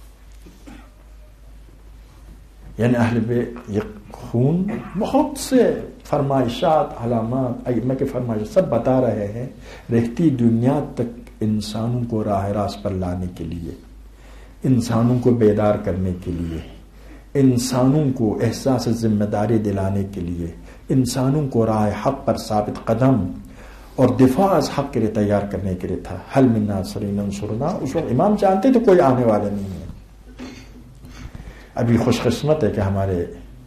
یعنی اہل بیت یہ خون بہت سے فرمائشات، علامات، ائمہ کے فرمائشات سب بتا رہے ہیں، رہتی دنیا تک انسانوں کو راہ راست پر لانے کے لیے، انسانوں کو بیدار کرنے کے لیے، انسانوں کو احساس ذمہ داری دلانے کے لیے، انسانوں کو راہ حق پر ثابت قدم اور دفاع از حق کے لیے تیار کرنے کے لیے تھا. حل من ناصر ینصرنا. اس وقت امام جانتے تھے کوئی آنے والے نہیں ہے. ابھی خوش قسمت ہے کہ ہمارے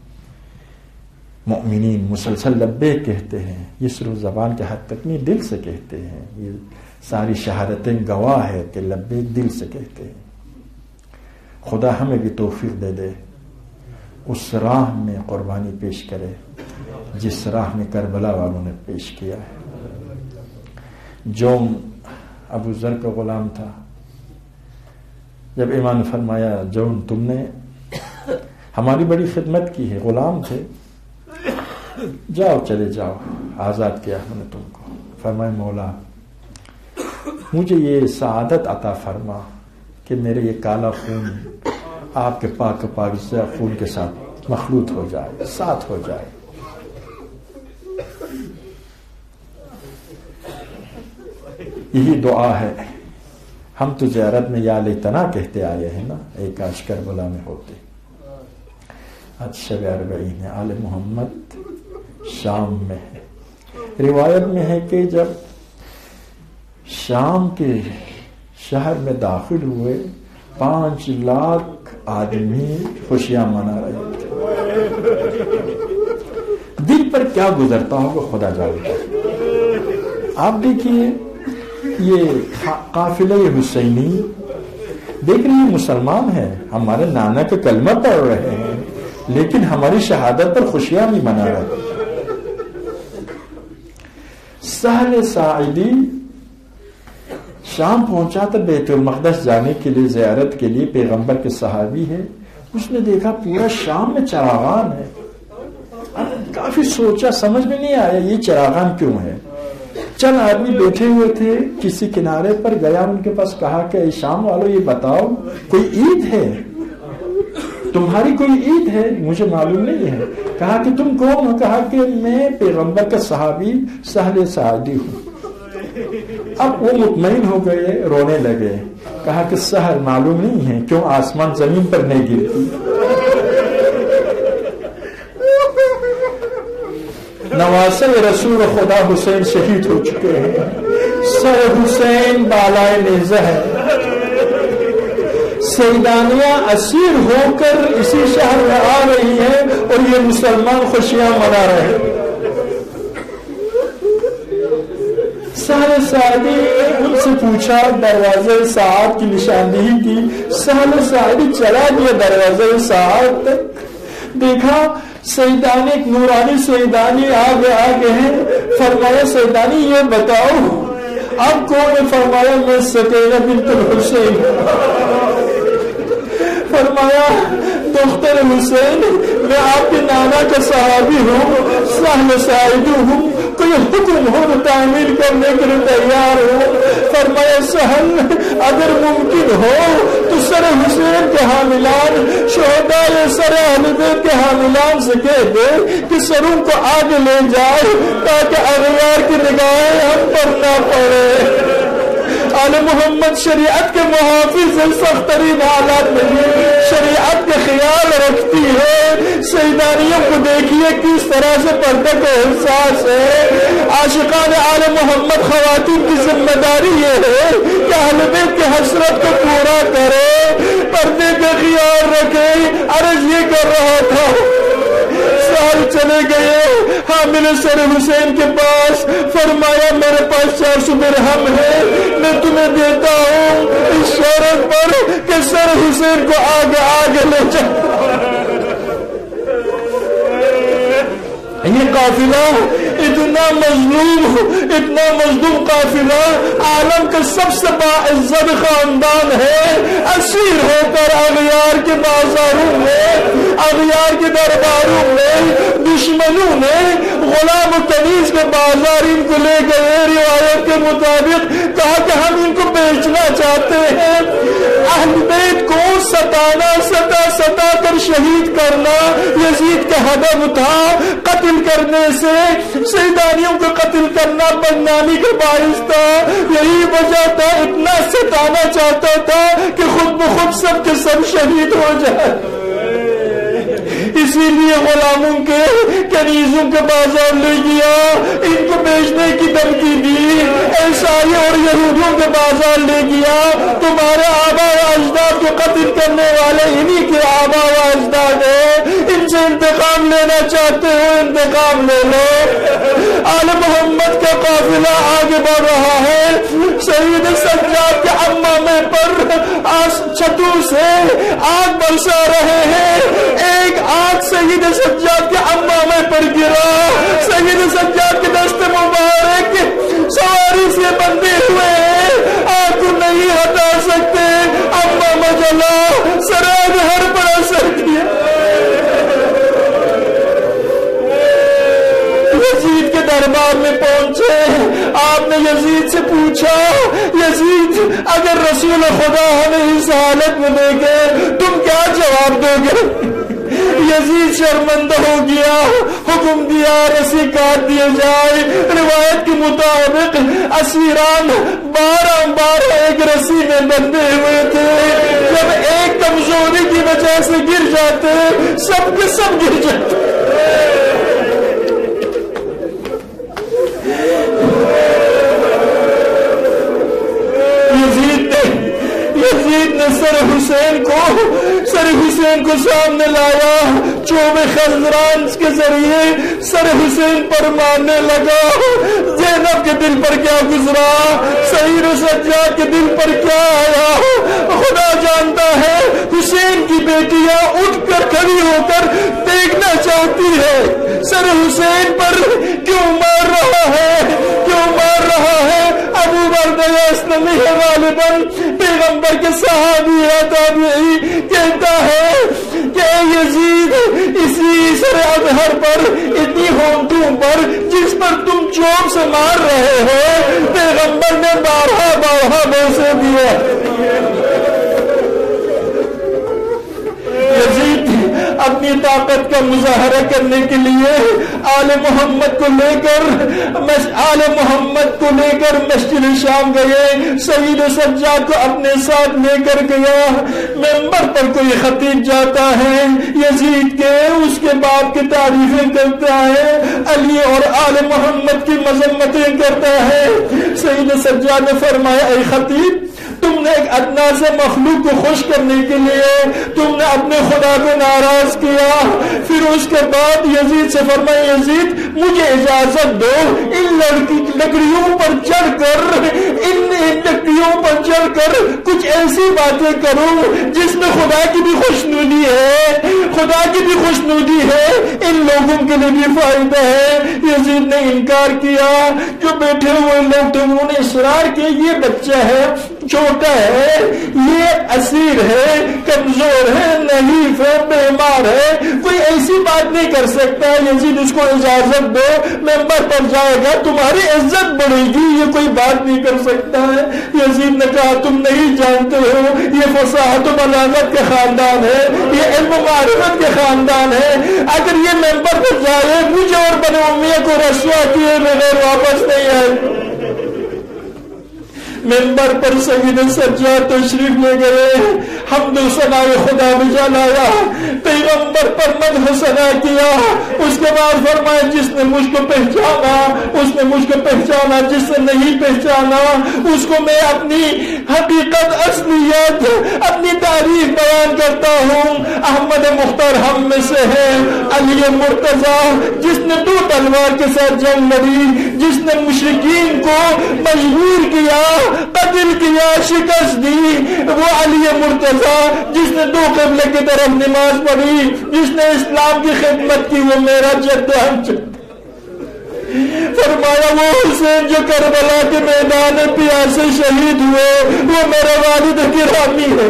مؤمنین مسلسل لبیک کہتے ہیں. یہ صرف زبان کے حد تک نہیں، دل سے کہتے ہیں. یہ ساری شہادتیں گواہ ہے کہ لبیک دل سے کہتے ہیں. خدا ہمیں بھی توفیق دے دے اس راہ میں قربانی پیش کرے جس راہ میں کربلا والوں نے پیش کیا ہے. جوم ابو ذر کا غلام تھا. جب امام نے فرمایا جون تم نے ہماری بڑی خدمت کی ہے، غلام تھے، جاؤ چلے جاؤ، آزاد کیا ہم نے تم کو. فرمائے مولا مجھے یہ سعادت عطا فرما کہ میرے یہ کالا خون آپ کے پاک پاکیزہ خون کے ساتھ مخلوط ہو جائے، ساتھ ہو جائے. یہی دعا ہے. ہم تو زیارت میں یا لیتنا کہتے آئے ہیں نا، ایک کاش کربلا میں ہوتے. آج شب 40 ہے. آل محمد شام میں ہے. روایت میں ہے کہ جب شام کے شہر میں داخل ہوئے 5 لاکھ آدمی خوشیاں منا رہے تھے. دل پر کیا گزرتا ہوگا خدا جانتا ہے. آپ دیکھیے یہ قافلہ حسینی دیکھ رہے ہیں، مسلمان ہیں، ہمارے نانا کے کلمہ پڑھ رہے ہیں، لیکن ہماری شہادت پر خوشیاں نہیں منا رہے. سہل ساعدی شام پہنچا تھا بیت المقدس جانے کے لیے، زیارت کے لیے، پیغمبر کے صحابی ہے. اس نے دیکھا پورا شام میں چراغان ہے. کافی سوچا، سمجھ میں نہیں آیا یہ چراغان کیوں ہے. چند آدمی بیٹھے ہوئے تھے کسی کنارے پر، گیا ان کے پاس، کہا کہ اے شام والو یہ بتاؤ کوئی عید ہے، تمہاری کوئی عید ہے؟ مجھے معلوم نہیں ہے. کہا کہ تم کون ہو؟ کہا کہ میں پیغمبر کا صحابی سہل ساعدی ہوں. اب وہ مطمئن ہو گئے، رونے لگے. کہا کہ سہل معلوم نہیں ہے کیوں آسمان زمین پر نہیں گرتی. نواسے رسول خدا حسین شہید ہو چکے ہیں. سر حسین بالائے نیزہ ہے. سیدانیاں اسیر ہو کر اسی شہر میں آ رہی ہیں اور یہ مسلمان خوشیاں منا رہے ہیں. سہل ساعدی ان سے پوچھا، دروازے سعادت کی نشاندہی کی. سہل ساعدی چلا گیا دروازے سعادت تک. دیکھا سیدانی، ایک نورانی سیدانی آگے ہیں. فرمایا سیدانی یہ بتاؤ اب کون ہے؟ فرمایا میں سکینہ بنت الحسین. فرمایا دختر حسین میں آپ کے نانا کا صحابی ہوں، سہل ساعدی ہوں، کوئی حکم ہو تو تعمیل کرنے کے لیے تیار ہوں. فرمایا سہل اگر ممکن ہو تو سر حسین کے حاملان، شہداء سر اہل بیت کے حاملان سے کہہ دے کہ سروں کو آگے لے جائے تاکہ اغیار کی نگاہیں ہم پر نہ پڑے. آل محمد شریعت کے محافظ سے سخت ترین حالات میں بھی شریعت کا خیال رکھتی ہے. سیدانیوں کو دیکھیے کس طرح سے پردے کا احساس ہے. عاشقان آل محمد خواتین کی ذمہ داری یہ ہے کہ اہل بیت کی حسرت کو پورا کرے, پردے کا خیال رکھے. عرض یہ کر رہا تھا, سال چلے گئے, حامل سر حسین کے پاس, فرمایا میرے پاس 400 درہم ہے, میں تمہیں دیتا ہوں اس شرط پر کہ سر حسین کو آگے آگے لے جاؤ. یہ قافلہ اتنا مظلوم قافلہ عالم کا سب سے باعزت خاندان ہے. اسیر ہو کر اغیار کے بازاروں میں, اغیار کے درباروں میں دشمنوں نے غلام و کنیز کے بازار ان کو لے گئے. روایت کے مطابق کہا کہ ہم ان کو بیچنا چاہتے ہیں. اہل بیت کو ستا کر شہید کرنا یزید کا ہدف تھا. قتل کرنے سے سیدانیوں کو قتل کرنا بدنامی کا باعث تھا. یہی وجہ تھا, اتنا ستانا چاہتا تھا کہ خود بخود سب کے سب شہید ہو جائے. اسی لیے غلاموں کے کنیزوں کے بازار لے گیا, ان کو بیچنے کی دھمکی دی. عیسائی اور یہودیوں کے بازار لے گیا, تمہارے آبا و اجداد کو قتل کرنے والے انہی کے آبا و اجداد ہیں, ان سے انتقام لینا چاہتے ہو, انتقام لے لو. آل محمد کا قافلہ آگے بڑھ رہا ہے. سید سجاد کے عمامے پر چھتوں سے آگ برسا رہے ہیں. ایک آگ سید سجاد کے عمامے پر گرا. سید سجاد کے دست مبارک سواری سے بندے ہوئے ہیں, آگ کو نہیں ہٹا سکتے. عمامہ جلا, سراد ہر پر اثر کیا. یزید کے دربار میں پہنچے, آپ نے یزید سے پوچھا, یزید اگر رسول خدا ہمیں اس حالت میں دیکھے تم کیا جواب دو گے؟ یزید شرمندہ ہو گیا, حکم دیا رسی کاٹ دیے جائے. روایت کے مطابق اسیران 12 ایک رسی میں بندھے ہوئے تھے. جب ایک کمزوری کی وجہ سے گر جاتے سب کے سب گر جاتے. یزید نے سر حسین کو سامنے لایا, چوب خزران کے ذریعے سر حسین پر مارنے لگا. زینب کے دل پر کیا گزرا, سعید و سجاد کے دل پر کیا آیا خدا جانتا ہے. حسین کی بیٹیاں اٹھ کر کھڑی ہو کر دیکھنا چاہتی ہے سر حسین پر کیوں مار رہا ہے, کیوں مار رہا ہے. ابو بردہ اسلمی ہے غالباً پیغمبر کے صحابی ہے, تابعی, کہتا ہے کہ یزید اسی سر اظہر پر, اتنی ہونٹوں پر جس پر تم چوب سے مار رہے ہو, پیغمبر نے 12 بوسے دیا. یزید اپنی طاقت کا مظاہرہ کرنے کے لیے آل محمد کو لے کر مسجد شام گئے. سعید سجاد کو اپنے ساتھ لے کر گیا. منبر پر کوئی خطیب جاتا ہے, یزید کے اس کے باپ کی تعریفیں کرتا ہے, علی اور آل محمد کی مذمتیں کرتا ہے. سعید سجاد نے فرمایا, اے خطیب, تم نے ایک ادنا سے مخلوق کو خوش کرنے کے لیے تم نے اپنے خدا کو ناراض کیا. پھر اس کے بعد یزید سے فرمایا, یزید مجھے اجازت دو ان لکڑیوں پر چڑھ کر کچھ ایسی باتیں کروں جس میں خدا کی بھی خوشنودی ہے, ان لوگوں کے لیے بھی فائدہ ہے. یزید نے انکار کیا. جو بیٹھے ہوئے لوگ تھے انہوں نے اصرار کیا, یہ بچہ ہے, چھوٹا ہے, یہ اسیر ہے, کمزور ہے, نحیف ہے, بیمار ہے, کوئی ایسی بات نہیں کر سکتا. یزید اس کو اجازت دو, ممبر پر جائے گا, تمہاری عزت بڑھے گی, یہ کوئی بات نہیں کر سکتا ہے. یزید نے کہا, تم نہیں جانتے ہو یہ فصاحت و بلاغت کے خاندان ہے, یہ علم و معرفت کے خاندان ہے. اگر یہ ممبر پر جائے مجھے اور بنو امیہ کو رسوا کیے بغیر واپس نہیں آئے. منبر پر سید سجاد تشریف لے گئے، حمد و ثنا خدا بجا لایا، پیغمبر پر مدح و ثنا کیا، اس کے بعد فرمایا جس نے مجھ کو پہچانا اس نے مجھ کو پہچانا، جس نے نہیں پہچانا اس کو میں اپنی حقیقت اصلیت اپنی تعریف بیان کرتا ہوں۔ احمد مختار ہم میں سے ہے، علی مرتضی جس نے 2 تلوار کے ساتھ جنگ لڑی، جس نے مشرکین کو مجبور کیا، قتل کیا، شکست دی، وہ علی مرتضی جس نے 2 قبلے کی طرف نماز پڑھی، جس نے اسلام کی خدمت کی، وہ میرا جد ہے۔ فرمایا وہ حسین جو کربلا کے میدان پیاس سے شہید ہوئے وہ میرا والد گرامی ہے۔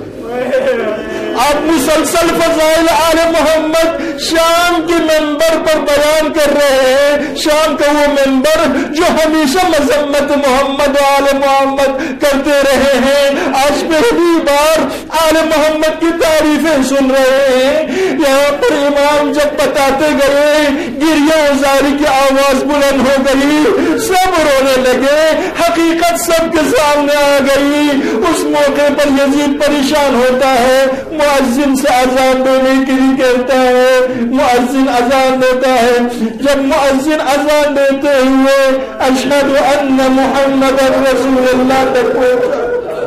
آپ مسلسل فضائل آل محمد شام کے منبر پر بیان کر رہے ہیں، شام کا وہ منبر جو ہمیشہ مذمت محمد و آل محمد کرتے رہے ہیں، آج پہلی بار آل محمد کی تعریفیں سن رہے ہیں۔ یہاں پر امام جب بتاتے گئے، گریہ وزاری کی آواز بلند ہو گئی، سب رونے لگے، حقیقت سب کے سامنے آ گئی۔ اس موقع پر یزید پریشان ہوتا ہے، مؤذن سے اذان دینے کے لیے کہتا ہے، مؤذن اذان دیتا ہے، جب مؤذن اذان دیتے ہوئے اشہد ان محمد رسول اللہ تک پہنچا،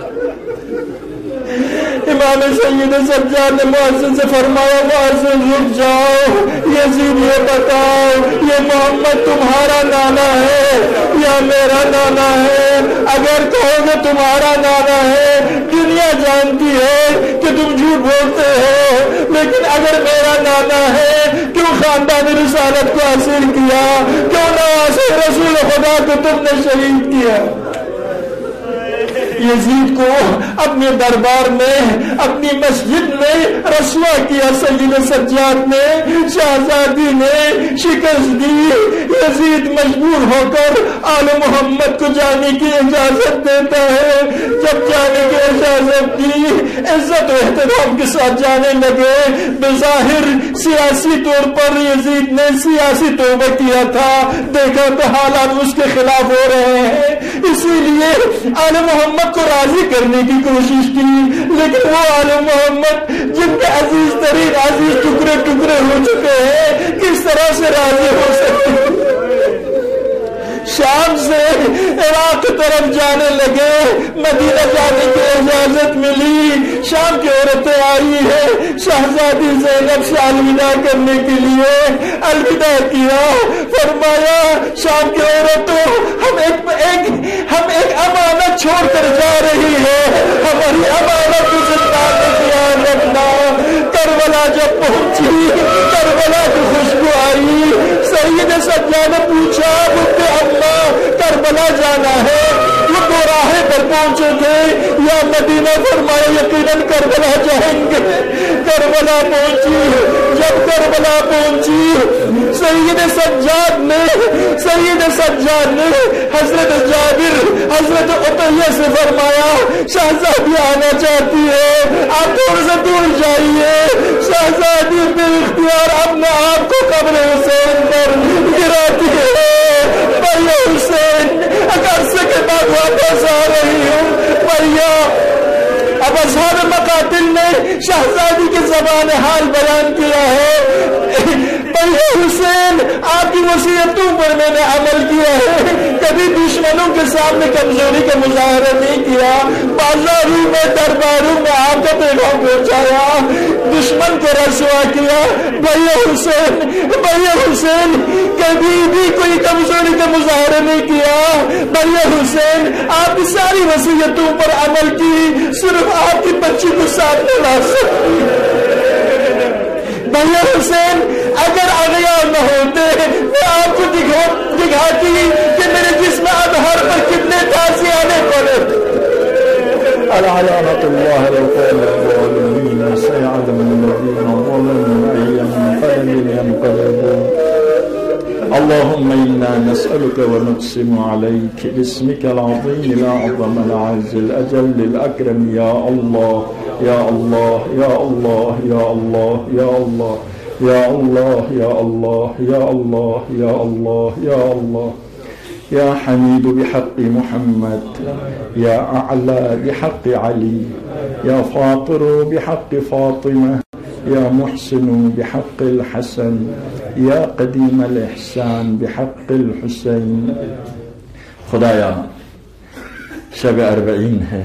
امام سید سجاد نے مؤذن سے فرمایا مؤذن رک جاؤ، یزید یہ بتاؤ یہ محمد تمہارا نانا ہے یا میرا نانا ہے؟ اگر کہو گے تمہارا نانا ہے، دنیا جانتی ہے کہ تم جھوٹ بولتے ہو، لیکن اگر میرا نانا ہے کیوں خاندان رسالت کو حاصل کیا؟ کیوں نواسے رسول خدا کو تم نے شہید کیا؟ یزید کو اپنے دربار میں اپنی مسجد میں رسوا کیا سید سجاد نے، شہزادی نے شکست دی۔ یزید مجبور ہو کر آل محمد کو جانے کی اجازت دیتا ہے، جب جانے کی اجازت دی عزت و احترام کے ساتھ جانے لگے۔ بظاہر سیاسی طور پر یزید نے سیاسی توبہ کیا تھا، دیکھا تو حالات اس کے خلاف ہو رہے ہیں، اسی لیے آل محمد کو راضی کرنے کی کوشش کی، لیکن وہ آل محمد جن کے عزیز ترین عزیز ٹکڑے ٹکڑے ہو چکے ہیں کس طرح سے راضی ہو سکتے ہیں؟ شام سے عراق کی طرف جانے لگے، مدینہ جانے کی اجازت ملی، شام کی عورتیں آئی ہیں، شہزادی زینب سے الوداع کرنے کے لیے الوداع کیا، فرمایا شام کی عورتوں ہم ایک امانت چھوڑ کر جا رہی ہے، ہماری امانت کو زندہ میں خیال رکھنا۔ کربلا جب پہنچی، کربلا کی خوشبو آئی، سید سجاد نے پوچھا مجھے اللہ کربلا جانا ہے؟ وہ دو راہیں پر پہنچے تھے یا مدینہ؟ فرمایا یقیناً کربلا جائیں گے۔ کربلا پہنچی، جب کربلا پہنچی سید سجاد نے حضرت جابر حضرت عطیہ سے فرمایا شہزادی آنا چاہتی ہے، آپ تھوڑے سے دور جائیے۔ شہزادی بے اختیار اپنے آپ کو قبر حسین پر گراتی ہے، بھیا حسین عرصے کے بعد واپس آ رہی ہوں بھیا۔ اب اصحاب مقاتل نے شہزادی کی زبان حال بیان کیا ہے، بھیا حسین آپ کی وصیتوں پر میں نے عمل کیا ہے، کبھی دشمنوں کے سامنے کمزوری کا مظاہرہ نہیں کیا، بازاروں میں درباروں میں آپ کا پیغام پہنچایا، دشمن کو رسوا کیا۔ بھیا حسین کبھی بھی کوئی کمزوری کا مظاہرہ نہیں کیا، بھیا حسین آپ کی ساری وصیتوں پر عمل کی، صرف آپ کی بچی کو ساتھ میں لا سکتی۔ بھیا حسین اگر اغیار نہ ہوتے میں آپ کو دکھاتی کہ میرے جسم اظہر پر کتنے تازیانے پڑے۔ لعنة الله على الظالمين سيعلم الذين ظلموا أي منقلب ينقلبون. اللهم إنا نسألك ونقسم عليك باسمك العظيم الأعظم العز الأجل الأكرم يا الله يا الله يا الله يا الله يا الله يا الله يا الله يا الله يا الله يا الله يا حميد بحق محمد، يا أعلى بحق علي، يا فاطر بحق فاطمة، يا محسن بحق الحسن، يا قديم الإحسان بحق الحسين. خدایا شب 40 ہے،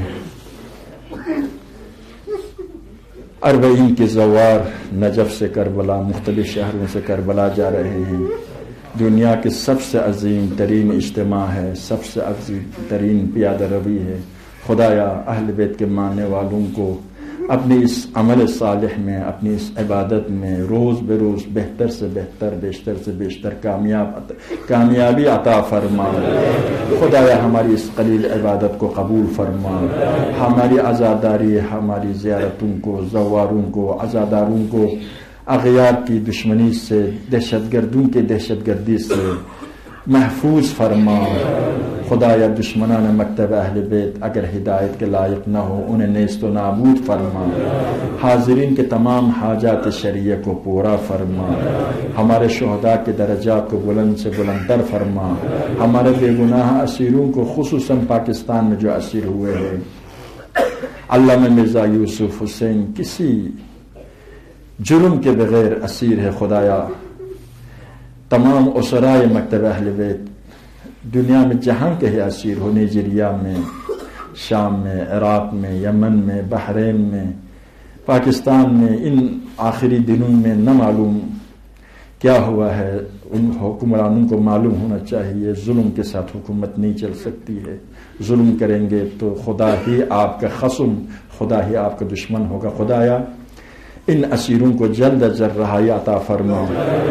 40 کے زوار نجف سے کربلا، مختلف شہروں سے کربلا جا رہے ہیں. دنیا کے سب سے عظیم ترین اجتماع ہے، سب سے عظیم ترین پیادہ روی ہے. خدایا اہل بیت کے ماننے والوں کو اپنی اس عمل صالح میں، اپنی اس عبادت میں روز بے روز بہتر سے بہتر، بیشتر سے بیشتر کامیابی عطا فرما. خدایا ہماری اس قلیل عبادت کو قبول فرما. ہماری عزاداری، ہماری زیارتوں کو، زواروں کو، عزاداروں کو اغیار کی دشمنی سے، دہشت گردوں کی دہشت گردی سے محفوظ فرما. خدایا دشمنان مکتب اہل بیت اگر ہدایت کے لائق نہ ہو انہیں نیست و نابود فرما. حاضرین کے تمام حاجات شرعیہ کو پورا فرما. ہمارے شہداء کے درجات کو بلند سے بلندتر فرما. ہمارے بے گناہ اسیروں کو، خصوصاً پاکستان میں جو اسیر ہوئے ہیں، علامہ مرزا یوسف حسین کسی جرم کے بغیر اسیر ہے. خدایا تمام اسرائے مکتب اہل بیت دنیا میں جہاں کہیں اسیر ہو، نائجیریا میں، شام میں، عراق میں، یمن میں، بحرین میں، پاکستان میں، ان آخری دنوں میں نہ معلوم کیا ہوا ہے. ان حکمرانوں کو معلوم ہونا چاہیے ظلم کے ساتھ حکومت نہیں چل سکتی ہے. ظلم کریں گے تو خدا ہی آپ کا خصم، خدا ہی آپ کا دشمن ہوگا. خدایا ان اسیروں کو جلد از جلد رہائی عطا فرما.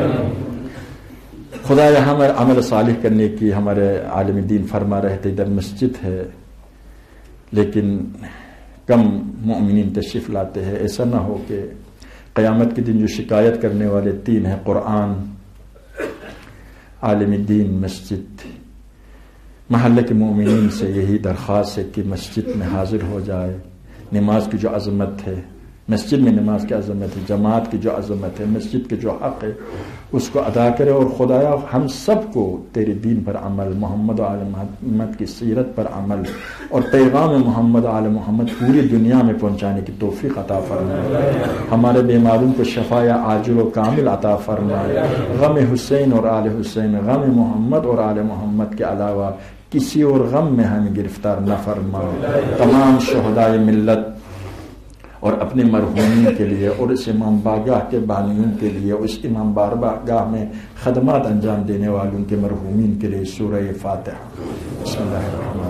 خدایا ہمیں عمل صالح کرنے کی ہمارے عالم دین فرما رہے تھے ادھر مسجد ہے لیکن کم مومنین تشریف لاتے ہیں. ایسا نہ ہو کہ قیامت کے دن جو شکایت کرنے والے 3 ہیں، قرآن، عالم دین، مسجد. محلے کے مومنین سے یہی درخواست ہے کہ مسجد میں حاضر ہو جائے. نماز کی جو عظمت ہے، مسجد میں نماز کی عظمت ہے، جماعت کی جو عظمت ہے، مسجد کے جو حق ہے اس کو ادا کرے. اور خدایا ہم سب کو تیرے دین پر عمل، محمد و آل محمد کی سیرت پر عمل اور پیغام محمد و آل محمد پوری دنیا میں پہنچانے کی توفیق عطا فرمائے. ہمارے بیماروں کو شفا عاجل و کامل عطا فرمائے. غم حسین اور آل حسین، غم محمد اور آل محمد کے علاوہ کسی اور غم میں ہمیں گرفتار نہ فرما. تمام شہدائے ملت اور اپنے مرحومین کے لیے اور اس امام بارگاہ کے بانیوں کے لیے اور اس امام بارگاہ میں خدمات انجام دینے والوں کے مرحومین کے لیے سورہ فاتحہ. بسم اللہ الرحمن